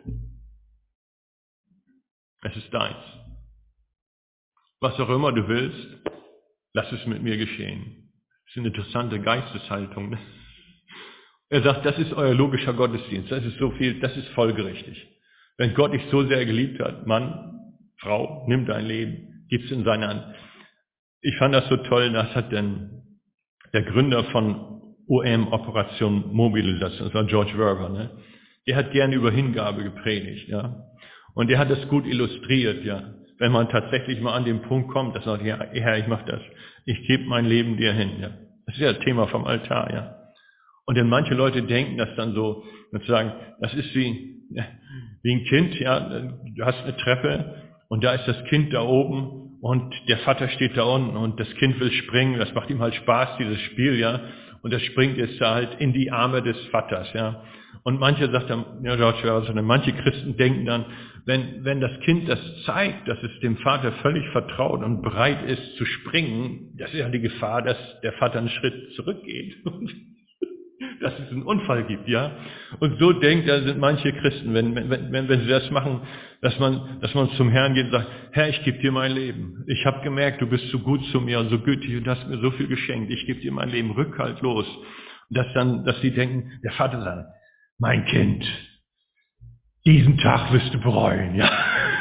Es ist deins. Was auch immer du willst, lass es mit mir geschehen. Das ist eine interessante Geisteshaltung. Ne? Er sagt, das ist euer logischer Gottesdienst. Das ist so viel, das ist folgerichtig. Wenn Gott dich so sehr geliebt hat, Mann, Frau, nimm dein Leben, gib es in seine Hand. Ich fand das so toll, das hat denn der Gründer von O M, Operation Mobilisation, das war George Verwer, ne? Der hat gerne über Hingabe gepredigt, ja. Und der hat das gut illustriert, ja. Wenn man tatsächlich mal an den Punkt kommt, dass man sagt, ja, Herr, ich mach das. Ich gebe mein Leben dir hin, ja. Das ist ja das Thema vom Altar, ja. Und denn manche Leute denken das dann so, und sagen, das ist wie, wie ein Kind, ja. Du hast eine Treppe und da ist das Kind da oben und der Vater steht da unten und das Kind will springen. Das macht ihm halt Spaß, dieses Spiel, ja. Und das springt jetzt da halt in die Arme des Vaters, ja. Und manche sagt dann, ja, George, also manche Christen denken dann, wenn, wenn das Kind das zeigt, dass es dem Vater völlig vertraut und bereit ist zu springen, das ist ja die Gefahr, dass der Vater einen Schritt zurückgeht. dass es einen Unfall gibt, ja. Und so denkt, da sind manche Christen, wenn, wenn, wenn, wenn sie das machen, dass man, dass man zum Herrn geht und sagt, Herr, ich gebe dir mein Leben. Ich habe gemerkt, du bist so gut zu mir und so gütig und hast mir so viel geschenkt. Ich gebe dir mein Leben rückhaltlos. Und dass dann, dass sie denken, der Vater sagt, mein Kind, diesen Tag wirst du bereuen, ja.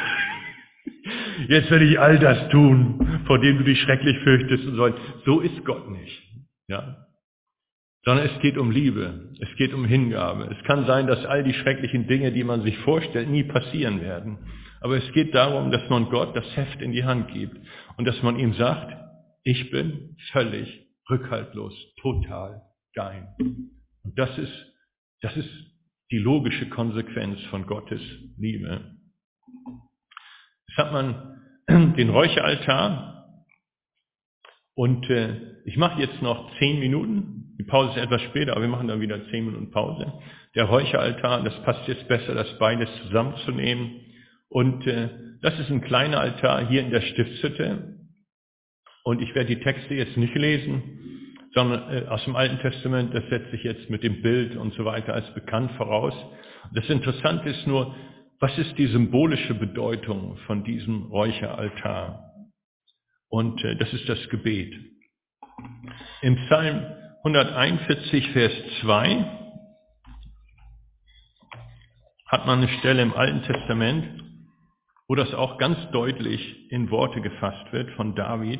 Jetzt werde ich all das tun, vor dem du dich schrecklich fürchtest und so. So ist Gott nicht, ja. Sondern es geht um Liebe, es geht um Hingabe. Es kann sein, dass all die schrecklichen Dinge, die man sich vorstellt, nie passieren werden. Aber es geht darum, dass man Gott das Heft in die Hand gibt und dass man ihm sagt, ich bin völlig rückhaltlos, total dein. Und das ist, das ist die logische Konsequenz von Gottes Liebe. Jetzt hat man den Räucheraltar und äh, ich mache jetzt noch zehn Minuten. Die Pause ist etwas später, aber wir machen dann wieder zehn Minuten Pause. Der Räucheraltar, das passt jetzt besser, das beides zusammenzunehmen. Und äh, das ist ein kleiner Altar hier in der Stiftshütte. Und ich werde die Texte jetzt nicht lesen, sondern äh, aus dem Alten Testament, das setze ich jetzt mit dem Bild und so weiter als bekannt voraus. Das Interessante ist nur, was ist die symbolische Bedeutung von diesem Räucheraltar? Und äh, das ist das Gebet. Im Psalm hunderteinundvierzig, Vers zwei hat man eine Stelle im Alten Testament, wo das auch ganz deutlich in Worte gefasst wird von David.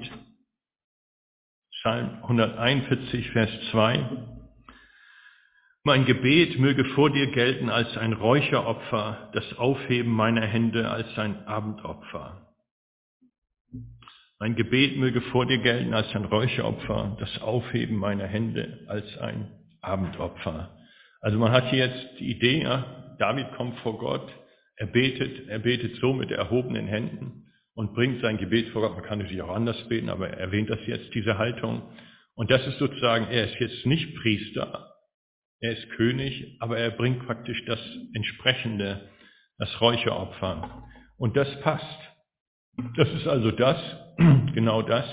Psalm hunderteinundvierzig, Vers zwei. Mein Gebet möge vor dir gelten als ein Räucheropfer, das Aufheben meiner Hände als ein Abendopfer. Mein Gebet möge vor dir gelten als ein Räucheropfer, das Aufheben meiner Hände als ein Abendopfer. Also man hat hier jetzt die Idee, ja, David kommt vor Gott, er betet, er betet so mit erhobenen Händen und bringt sein Gebet vor Gott. Man kann natürlich auch anders beten, aber er erwähnt das jetzt, diese Haltung. Und das ist sozusagen, er ist jetzt nicht Priester, er ist König, aber er bringt praktisch das entsprechende, das Räucheropfer. Und das passt. Das ist also das, genau das,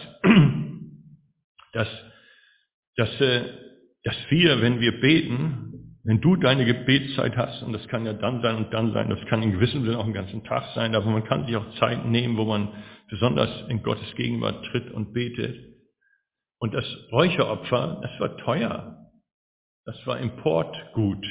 dass, dass, äh, dass wir, wenn wir beten, wenn du deine Gebetszeit hast, und das kann ja dann sein und dann sein, das kann in gewissem Sinne auch einen ganzen Tag sein, aber man kann sich auch Zeiten nehmen, wo man besonders in Gottes Gegenwart tritt und betet. Und das Räucheropfer, das war teuer. Das war Importgut.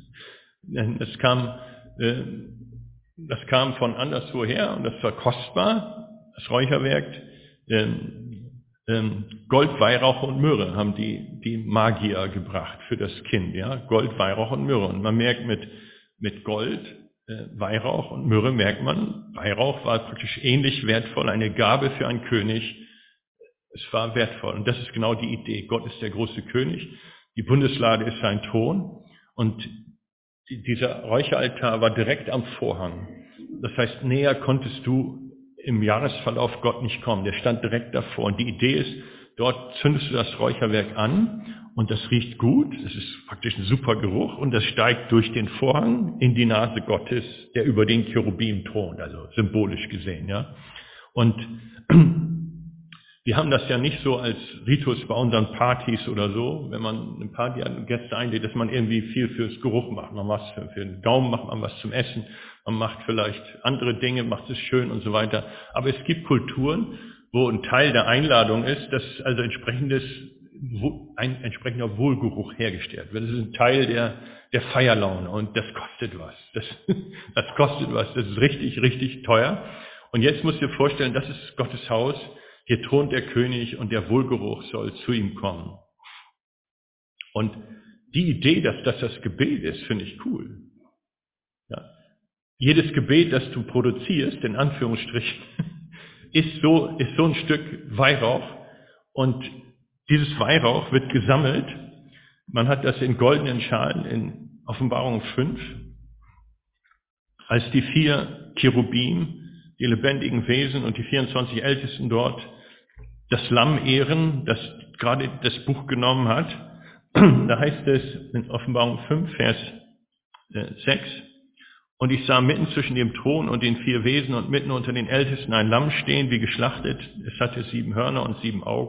Das kam, äh, das kam von anderswoher und das war kostbar. Das Räucherwerk, ähm, ähm, Gold, Weihrauch und Myrrhe haben die, die Magier gebracht für das Kind. Ja? Gold, Weihrauch und Myrrhe. Und man merkt mit, mit Gold, äh, Weihrauch und Myrrhe merkt man, Weihrauch war praktisch ähnlich wertvoll, eine Gabe für einen König. Es war wertvoll. Und das ist genau die Idee. Gott ist der große König. Die Bundeslade ist sein Thron und dieser Räucheraltar war direkt am Vorhang. Das heißt, näher konntest du im Jahresverlauf Gott nicht kommen. Der stand direkt davor. Und die Idee ist, dort zündest du das Räucherwerk an und das riecht gut. Das ist praktisch ein super Geruch und das steigt durch den Vorhang in die Nase Gottes, der über den Cherubim thront, also symbolisch gesehen, ja. Und wir haben das ja nicht so als Ritus bei unseren Partys oder so, wenn man eine Party hat und Gäste einlädt, dass man irgendwie viel fürs Geruch macht. Man macht für, für den Gaumen, macht man was zum Essen, man macht vielleicht andere Dinge, macht es schön und so weiter. Aber es gibt Kulturen, wo ein Teil der Einladung ist, dass also entsprechendes, ein entsprechender Wohlgeruch hergestellt wird. Das ist ein Teil der, der Feierlaune und das kostet was. Das, das kostet was. Das ist richtig, richtig teuer. Und jetzt musst du dir vorstellen, das ist Gottes Haus. Hier thront der König und der Wohlgeruch soll zu ihm kommen. Und die Idee, dass das das Gebet ist, finde ich cool. Ja. Jedes Gebet, das du produzierst, in Anführungsstrichen, ist so, ist so ein Stück Weihrauch. Und dieses Weihrauch wird gesammelt. Man hat das in goldenen Schalen in Offenbarung fünf, als die vier Cherubim, die lebendigen Wesen und die vierundzwanzig Ältesten dort das Lamm ehren, das gerade das Buch genommen hat. Da heißt es in Offenbarung fünf, Vers sechs, und ich sah mitten zwischen dem Thron und den vier Wesen und mitten unter den Ältesten ein Lamm stehen, wie geschlachtet. Es hatte sieben Hörner und sieben Augen.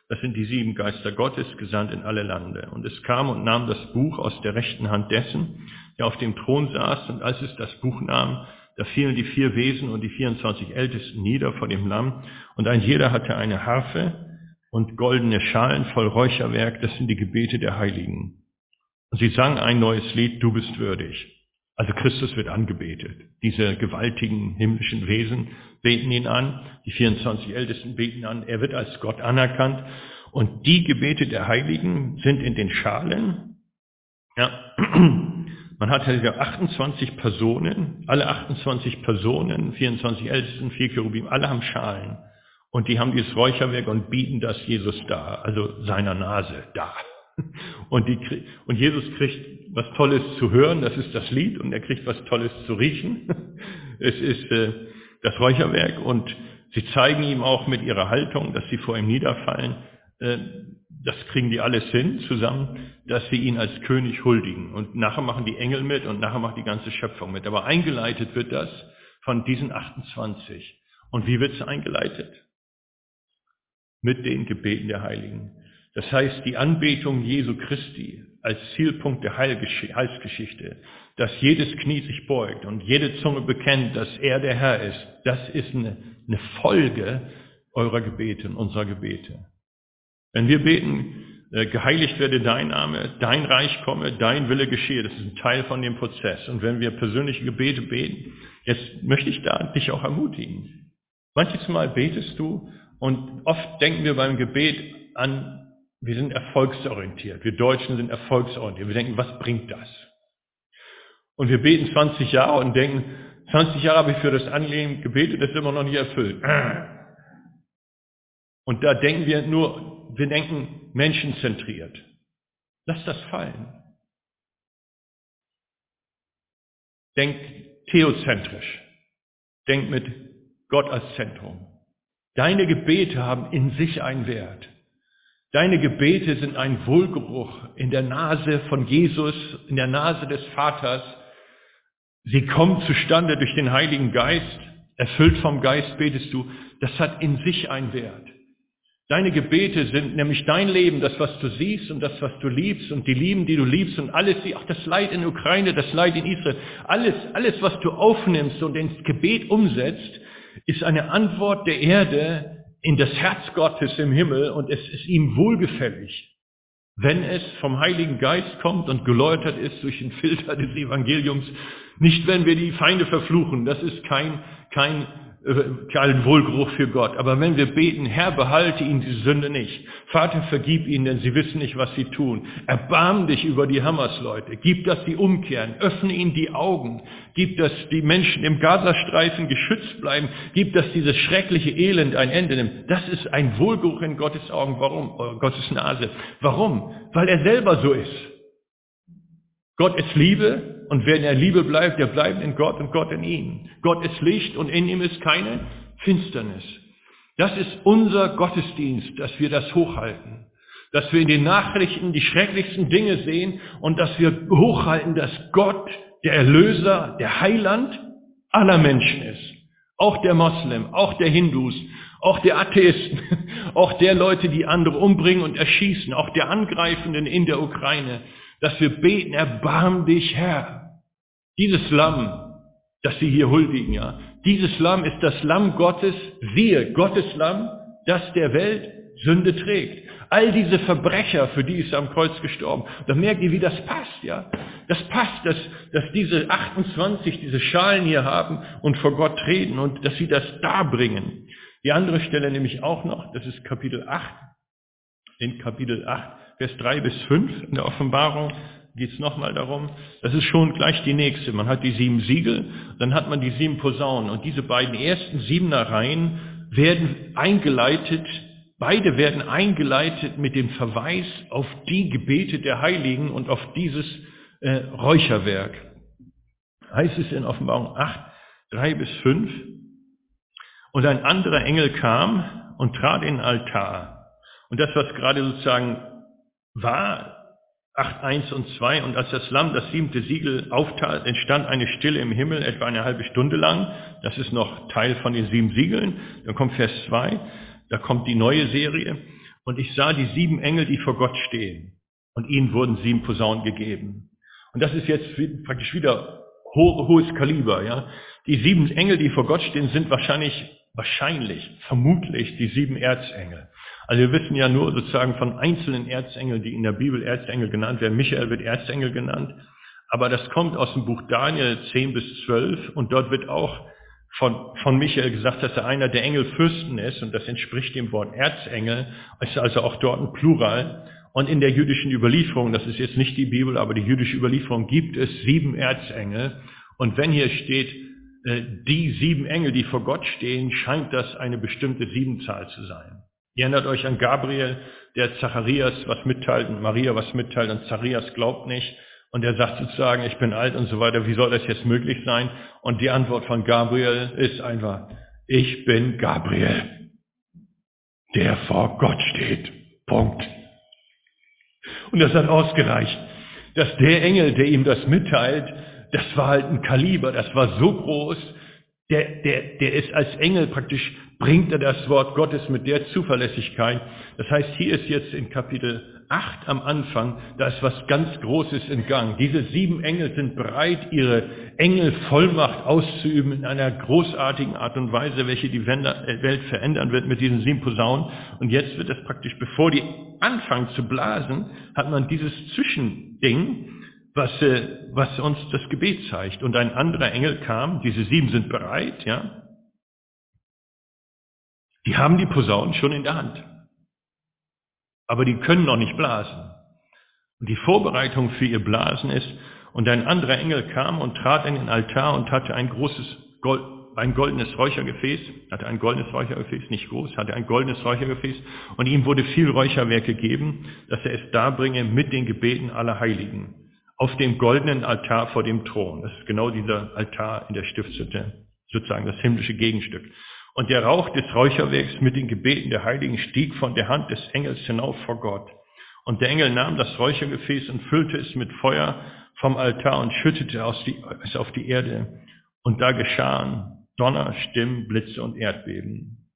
Das sind die sieben Geister Gottes, gesandt in alle Lande. Und es kam und nahm das Buch aus der rechten Hand dessen, der auf dem Thron saß. Und als es das Buch nahm, da fielen die vier Wesen und die vierundzwanzig Ältesten nieder vor dem Lamm. Und ein jeder hatte eine Harfe und goldene Schalen voll Räucherwerk. Das sind die Gebete der Heiligen. Und sie sangen ein neues Lied, du bist würdig. Also Christus wird angebetet. Diese gewaltigen himmlischen Wesen beten ihn an. Die vierundzwanzig Ältesten beten an. Er wird als Gott anerkannt. Und die Gebete der Heiligen sind in den Schalen. Ja, man hat ja achtundzwanzig Personen, alle achtundzwanzig Personen, vierundzwanzig Ältesten, vier Cherubim, alle haben Schalen. Und die haben dieses Räucherwerk und bieten das Jesus dar, also seiner Nase dar. Und, die, und Jesus kriegt was Tolles zu hören, das ist das Lied, und er kriegt was Tolles zu riechen. Es ist äh, das Räucherwerk, und sie zeigen ihm auch mit ihrer Haltung, dass sie vor ihm niederfallen. Äh, das kriegen die alles hin zusammen, dass sie ihn als König huldigen. Und nachher machen die Engel mit und nachher macht die ganze Schöpfung mit. Aber eingeleitet wird das von diesen achtundzwanzig. Und wie wird es eingeleitet? Mit den Gebeten der Heiligen. Das heißt, die Anbetung Jesu Christi als Zielpunkt der Heilsgeschichte, dass jedes Knie sich beugt und jede Zunge bekennt, dass er der Herr ist, das ist eine, eine Folge eurer Gebete und unserer Gebete. Wenn wir beten, äh, geheiligt werde dein Name, dein Reich komme, dein Wille geschehe, das ist ein Teil von dem Prozess. Und wenn wir persönliche Gebete beten, jetzt möchte ich da dich auch ermutigen. Manches Mal betest du und oft denken wir beim Gebet an, wir sind erfolgsorientiert. Wir Deutschen sind erfolgsorientiert. Wir denken, was bringt das? Und wir beten zwanzig Jahre und denken, zwanzig Jahre habe ich für das Anliegen gebetet, das ist immer noch nicht erfüllt. Und da denken wir nur, wir denken menschenzentriert. Lass das fallen. Denk theozentrisch. Denk mit Gott als Zentrum. Deine Gebete haben in sich einen Wert. Deine Gebete sind ein Wohlgeruch in der Nase von Jesus, in der Nase des Vaters. Sie kommen zustande durch den Heiligen Geist. Erfüllt vom Geist betest du. Das hat in sich einen Wert. Deine Gebete sind nämlich dein Leben, das, was du siehst und das, was du liebst und die Lieben, die du liebst und alles, auch das Leid in der Ukraine, das Leid in Israel. Alles, alles, was du aufnimmst und ins Gebet umsetzt, ist eine Antwort der Erde in das Herz Gottes im Himmel, und es ist ihm wohlgefällig, wenn es vom Heiligen Geist kommt und geläutert ist durch den Filter des Evangeliums. Nicht, wenn wir die Feinde verfluchen, das ist kein, kein, äh, kein Wohlgeruch für Gott. Aber wenn wir beten, Herr, behalte ihnen die Sünde nicht. Vater, vergib ihnen, denn sie wissen nicht, was sie tun. Erbarm dich über die Hamas-Leute. Gib, dass sie umkehren. Öffne ihnen die Augen. Gib, dass die Menschen im Gazastreifen geschützt bleiben. Gib, dass dieses schreckliche Elend ein Ende nimmt. Das ist ein Wohlgeruch in Gottes Augen. Warum? Oh, Gottes Nase. Warum? Weil er selber so ist. Gott ist Liebe, und wer in der Liebe bleibt, der bleibt in Gott und Gott in ihm. Gott ist Licht und in ihm ist keine Finsternis. Das ist unser Gottesdienst, dass wir das hochhalten. Dass wir in den Nachrichten die schrecklichsten Dinge sehen und dass wir hochhalten, dass Gott der Erlöser, der Heiland aller Menschen ist. Auch der Moslem, auch der Hindus, auch der Atheisten, auch der Leute, die andere umbringen und erschießen, auch der Angreifenden in der Ukraine. Dass wir beten, erbarm dich, Herr. Dieses Lamm, das sie hier huldigen, ja, dieses Lamm ist das Lamm Gottes, siehe, Gottes Lamm, das der Welt Sünde trägt. All diese Verbrecher, für die ist er am Kreuz gestorben. Da merkt ihr, wie das passt, ja. Das passt, dass, dass diese achtundzwanzig diese Schalen hier haben und vor Gott treten und dass sie das darbringen. Die andere Stelle nämlich auch noch, das ist Kapitel acht, in Kapitel acht, Vers drei bis fünf in der Offenbarung geht es nochmal darum, das ist schon gleich die nächste. Man hat die sieben Siegel, dann hat man die sieben Posaunen, und diese beiden ersten Siebenereien werden eingeleitet, beide werden eingeleitet mit dem Verweis auf die Gebete der Heiligen und auf dieses äh, Räucherwerk. Heißt es in Offenbarung acht, drei bis fünf, und ein anderer Engel kam und trat in den Altar. Und das, was gerade sozusagen war, acht, eins und zwei, und als das Lamm das siebte Siegel auftat, entstand eine Stille im Himmel, etwa eine halbe Stunde lang. Das ist noch Teil von den sieben Siegeln. Dann kommt Vers zwei, da kommt die neue Serie. Und ich sah die sieben Engel, die vor Gott stehen. Und ihnen wurden sieben Posaunen gegeben. Und das ist jetzt praktisch wieder ho hohes Kaliber, ja. Die sieben Engel, die vor Gott stehen, sind wahrscheinlich, wahrscheinlich, vermutlich die sieben Erzengel. Also wir wissen ja nur sozusagen von einzelnen Erzengeln, die in der Bibel Erzengel genannt werden. Michael wird Erzengel genannt. Aber das kommt aus dem Buch Daniel zehn bis zwölf. Und dort wird auch von, von Michael gesagt, dass er einer der Engelfürsten ist. Und das entspricht dem Wort Erzengel. Ist also auch dort ein Plural. Und in der jüdischen Überlieferung, das ist jetzt nicht die Bibel, aber die jüdische Überlieferung, gibt es sieben Erzengel. Und wenn hier steht, äh, die sieben Engel, die vor Gott stehen, scheint das eine bestimmte Siebenzahl zu sein. Ihr erinnert euch an Gabriel, der Zacharias was mitteilt und Maria was mitteilt und Zacharias glaubt nicht. Und er sagt sozusagen, ich bin alt und so weiter, wie soll das jetzt möglich sein? Und die Antwort von Gabriel ist einfach, ich bin Gabriel, der vor Gott steht. Punkt. Und das hat ausgereicht, dass der Engel, der ihm das mitteilt, das war halt ein Kaliber, das war so groß, der, der, der ist als Engel praktisch, bringt er das Wort Gottes mit der Zuverlässigkeit. Das heißt, hier ist jetzt in Kapitel acht am Anfang, da ist was ganz Großes in Gang. Diese sieben Engel sind bereit, ihre Engelvollmacht auszuüben in einer großartigen Art und Weise, welche die Welt verändern wird mit diesen sieben Posaunen. Und jetzt wird es praktisch, bevor die anfangen zu blasen, hat man dieses Zwischending, was, äh, was uns das Gebet zeigt. Und ein anderer Engel kam, diese sieben sind bereit, ja. Die haben die Posaunen schon in der Hand. Aber die können noch nicht blasen. Und die Vorbereitung für ihr Blasen ist, und ein anderer Engel kam und trat in den Altar und hatte ein großes Gold, ein goldenes Räuchergefäß, hatte ein goldenes Räuchergefäß, nicht groß, hatte ein goldenes Räuchergefäß, und ihm wurde viel Räucherwerk gegeben, dass er es darbringe mit den Gebeten aller Heiligen, auf dem goldenen Altar vor dem Thron. Das ist genau dieser Altar in der Stiftshütte, sozusagen das himmlische Gegenstück. Und der Rauch des Räucherwerks mit den Gebeten der Heiligen stieg von der Hand des Engels hinauf vor Gott. Und der Engel nahm das Räuchergefäß und füllte es mit Feuer vom Altar und schüttete es auf die Erde. Und da geschahen Donner, Stimmen, Blitze und Erdbeben.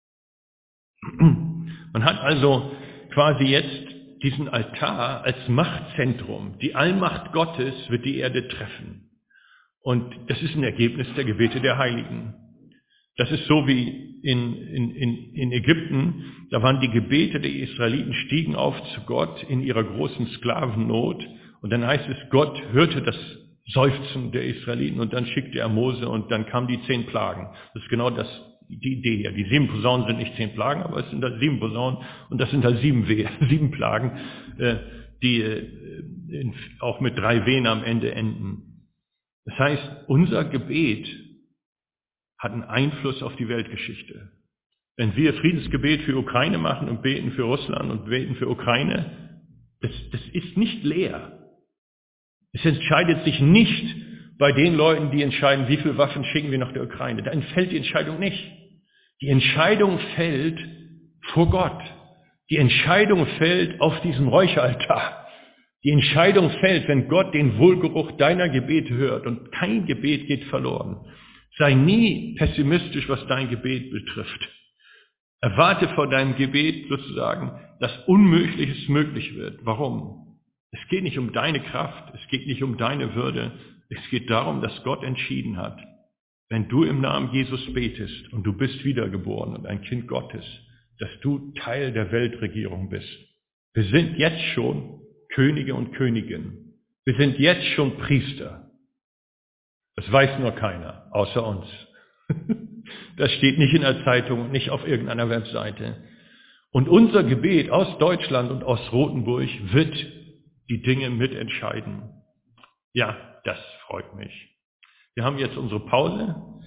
Man hat also quasi jetzt diesen Altar als Machtzentrum. Die Allmacht Gottes wird die Erde treffen. Und das ist ein Ergebnis der Gebete der Heiligen. Das ist so wie in, in, in, in Ägypten, da waren die Gebete der Israeliten, stiegen auf zu Gott in ihrer großen Sklavennot. Und dann heißt es, Gott hörte das Seufzen der Israeliten und dann schickte er Mose und dann kamen die zehn Plagen. Das ist genau das, die Idee hier. Die sieben Posaunen sind nicht zehn Plagen, aber es sind halt sieben Posaunen und das sind halt sieben, Weh, sieben Plagen, äh, die äh, in, auch mit drei Wehen am Ende enden. Das heißt, unser Gebet hat einen Einfluss auf die Weltgeschichte. Wenn wir Friedensgebet für Ukraine machen und beten für Russland und beten für Ukraine, das, das ist nicht leer. Es entscheidet sich nicht bei den Leuten, die entscheiden, wie viele Waffen schicken wir nach der Ukraine. Da fällt die Entscheidung nicht. Die Entscheidung fällt vor Gott. Die Entscheidung fällt auf diesem Räucheraltar. Die Entscheidung fällt, wenn Gott den Wohlgeruch deiner Gebete hört und kein Gebet geht verloren. Sei nie pessimistisch, was dein Gebet betrifft. Erwarte vor deinem Gebet sozusagen, dass Unmögliches möglich wird. Warum? Es geht nicht um deine Kraft, es geht nicht um deine Würde, es geht darum, dass Gott entschieden hat, wenn du im Namen Jesus betest und du bist wiedergeboren und ein Kind Gottes, dass du Teil der Weltregierung bist. Wir sind jetzt schon Könige und Königinnen. Wir sind jetzt schon Priester. Das weiß nur keiner, außer uns. Das steht nicht in der Zeitung und nicht auf irgendeiner Webseite. Und unser Gebet aus Deutschland und aus Rothenburg wird die Dinge mitentscheiden. Ja, das freut mich. Wir haben jetzt unsere Pause.